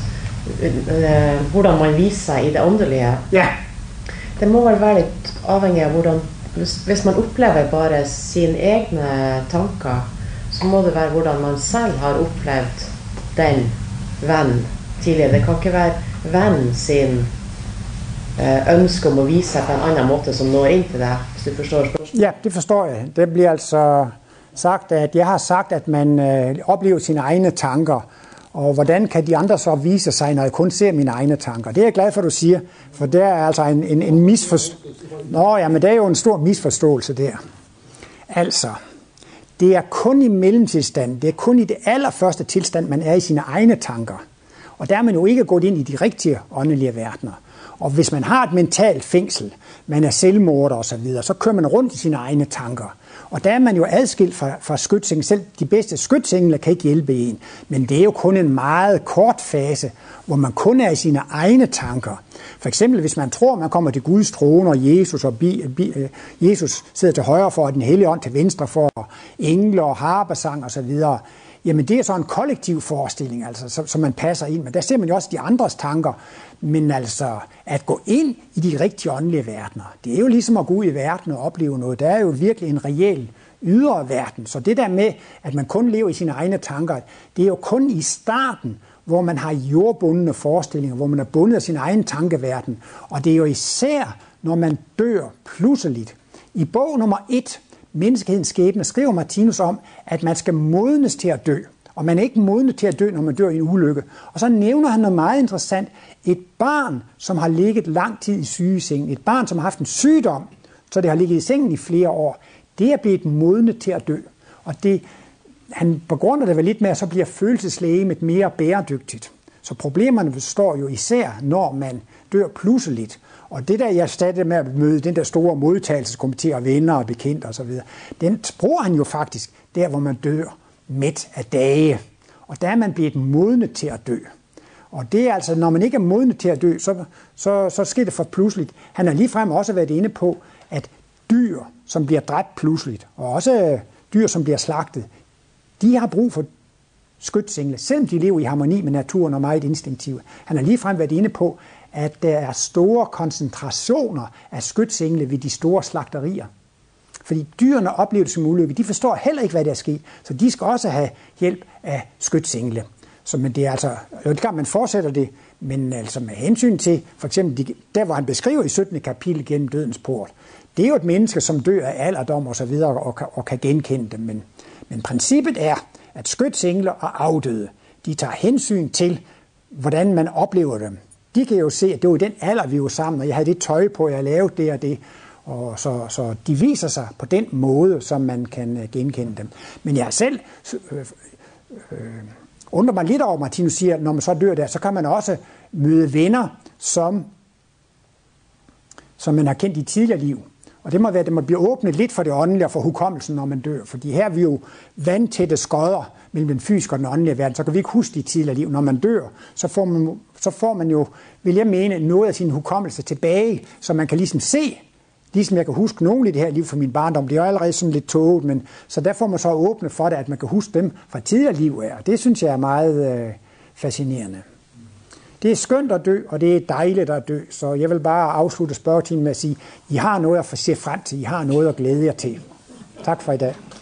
Uh, hvordan man viser sig i det åndelige. Ja. Det må vel være lidt afhængig af hvordan, hvis, hvis man oplever bare sine egne tanker, så må det være hvordan man selv har oplevet den ven tidligere. Det kan ikke være ven sin uh, ønske om at vise sig på en anden måde som når ind til det, hvis du forstår spørgsmålet. Ja, det forstår jeg. Det bliver altså sagt, at jeg har sagt, at man uh, oplever sine egne tanker. Og hvordan kan de andre så vise sig, når jeg kun ser mine egne tanker? Det er jeg glad for, at du siger, for der er altså en, en, en misforståelse. Nå ja, men det er jo en stor misforståelse der. Altså, det er kun i mellemtilstand, det er kun i det allerførste tilstand, man er i sine egne tanker. Og der er man jo ikke gået ind i de rigtige åndelige verdener. Og hvis man har et mentalt fængsel, man er selvmorder og så videre, så kører man rundt i sine egne tanker. Og der er man jo adskilt fra, fra skytsengel. Selv de bedste skytsengler kan ikke hjælpe en. Men det er jo kun en meget kort fase, hvor man kun er i sine egne tanker. For eksempel, hvis man tror, man kommer til Guds trone, og Jesus, og bi, bi, Jesus sidder til højre for, og den hellige ånd til venstre for, og engle og harpesang og så videre. Jamen det er så en kollektiv forestilling, altså, som, som man passer ind. Men der ser man jo også de andres tanker. Men altså, at gå ind i de rigtige åndelige verdener, det er jo ligesom at gå ud i verden og opleve noget. Der er jo virkelig en reel ydre verden. Så det der med, at man kun lever i sine egne tanker, det er jo kun i starten, hvor man har jordbundne forestillinger, hvor man er bundet af sin egen tankeverden. Og det er jo især, når man dør pludseligt. I bog nummer et, Menneskehedens skæbne, skriver Martinus om, at man skal modnes til at dø. Og man er ikke modnet til at dø, når man dør i en ulykke. Og så nævner han noget meget interessant. Et barn, som har ligget lang tid i sygesengen, et barn, som har haft en sygdom, så det har ligget i sengen i flere år, det er blevet modnet til at dø. Og det, han begrunder det vel lidt med, at så bliver følelseslegemet mere bæredygtigt. Så problemerne består jo især, når man dør pludseligt. Og det der, jeg stadig med at møde den der store modtagelseskomité og venner og bekendte osv., den bruger han jo faktisk der, hvor man dør mæt af dage. Og der er man blevet modnet til at dø. Og det er altså, når man ikke er modnet til at dø, så, så, så sker det for pludseligt. Han har ligefrem også været inde på, at dyr, som bliver dræbt pludseligt, og også dyr, som bliver slagtet, de har brug for skytsengle, selvom de lever i harmoni med naturen og meget instinktive. Han har ligefrem været inde på, at der er store koncentrationer af skytsengle ved de store slagterier. Fordi dyrene oplever det som ulykke. De forstår heller ikke, hvad der er sket, så de skal også have hjælp af skytsengle. Så men det er altså, jo, det kan man fortsætter det, men altså med hensyn til, for eksempel de, der hvor han beskriver i syttende kapitel gennem dødens port, det er jo et menneske, som dør af alderdom og så videre, og, og kan genkende dem. Men, men princippet er, at skytsengler og afdøde, de tager hensyn til, hvordan man oplever dem. De kan jo se, at det var den alder, vi var sammen, og jeg havde det tøj på, jeg lavede det og det. Og så, så de viser sig på den måde, som man kan genkende dem. Men jeg selv øh, øh, undrer mig lidt over, Martinus siger, at når man så dør der, så kan man også møde venner, som, som man har kendt i tidligere liv. Og det må være, at det må blive åbnet lidt for det åndelige og for hukommelsen, når man dør. Fordi her er vi jo vandtætte skodder mellem den fysiske og den åndelige verden. Så kan vi ikke huske de tidligere liv. Når man dør, så får man, så får man jo, vil jeg mene, noget af sin hukommelse tilbage, så man kan ligesom se, ligesom jeg kan huske nogle i det her liv fra min barndom. Det er jo allerede sådan lidt tåget, men så der får man så åbne for det, at man kan huske dem fra tidligere liv af. Og det synes jeg er meget øh, fascinerende. Det er skønt at dø, og det er dejligt at dø, så jeg vil bare afslutte spørgetimen med at sige, I har noget at se frem til, I har noget at glæde jer til. Tak for i dag.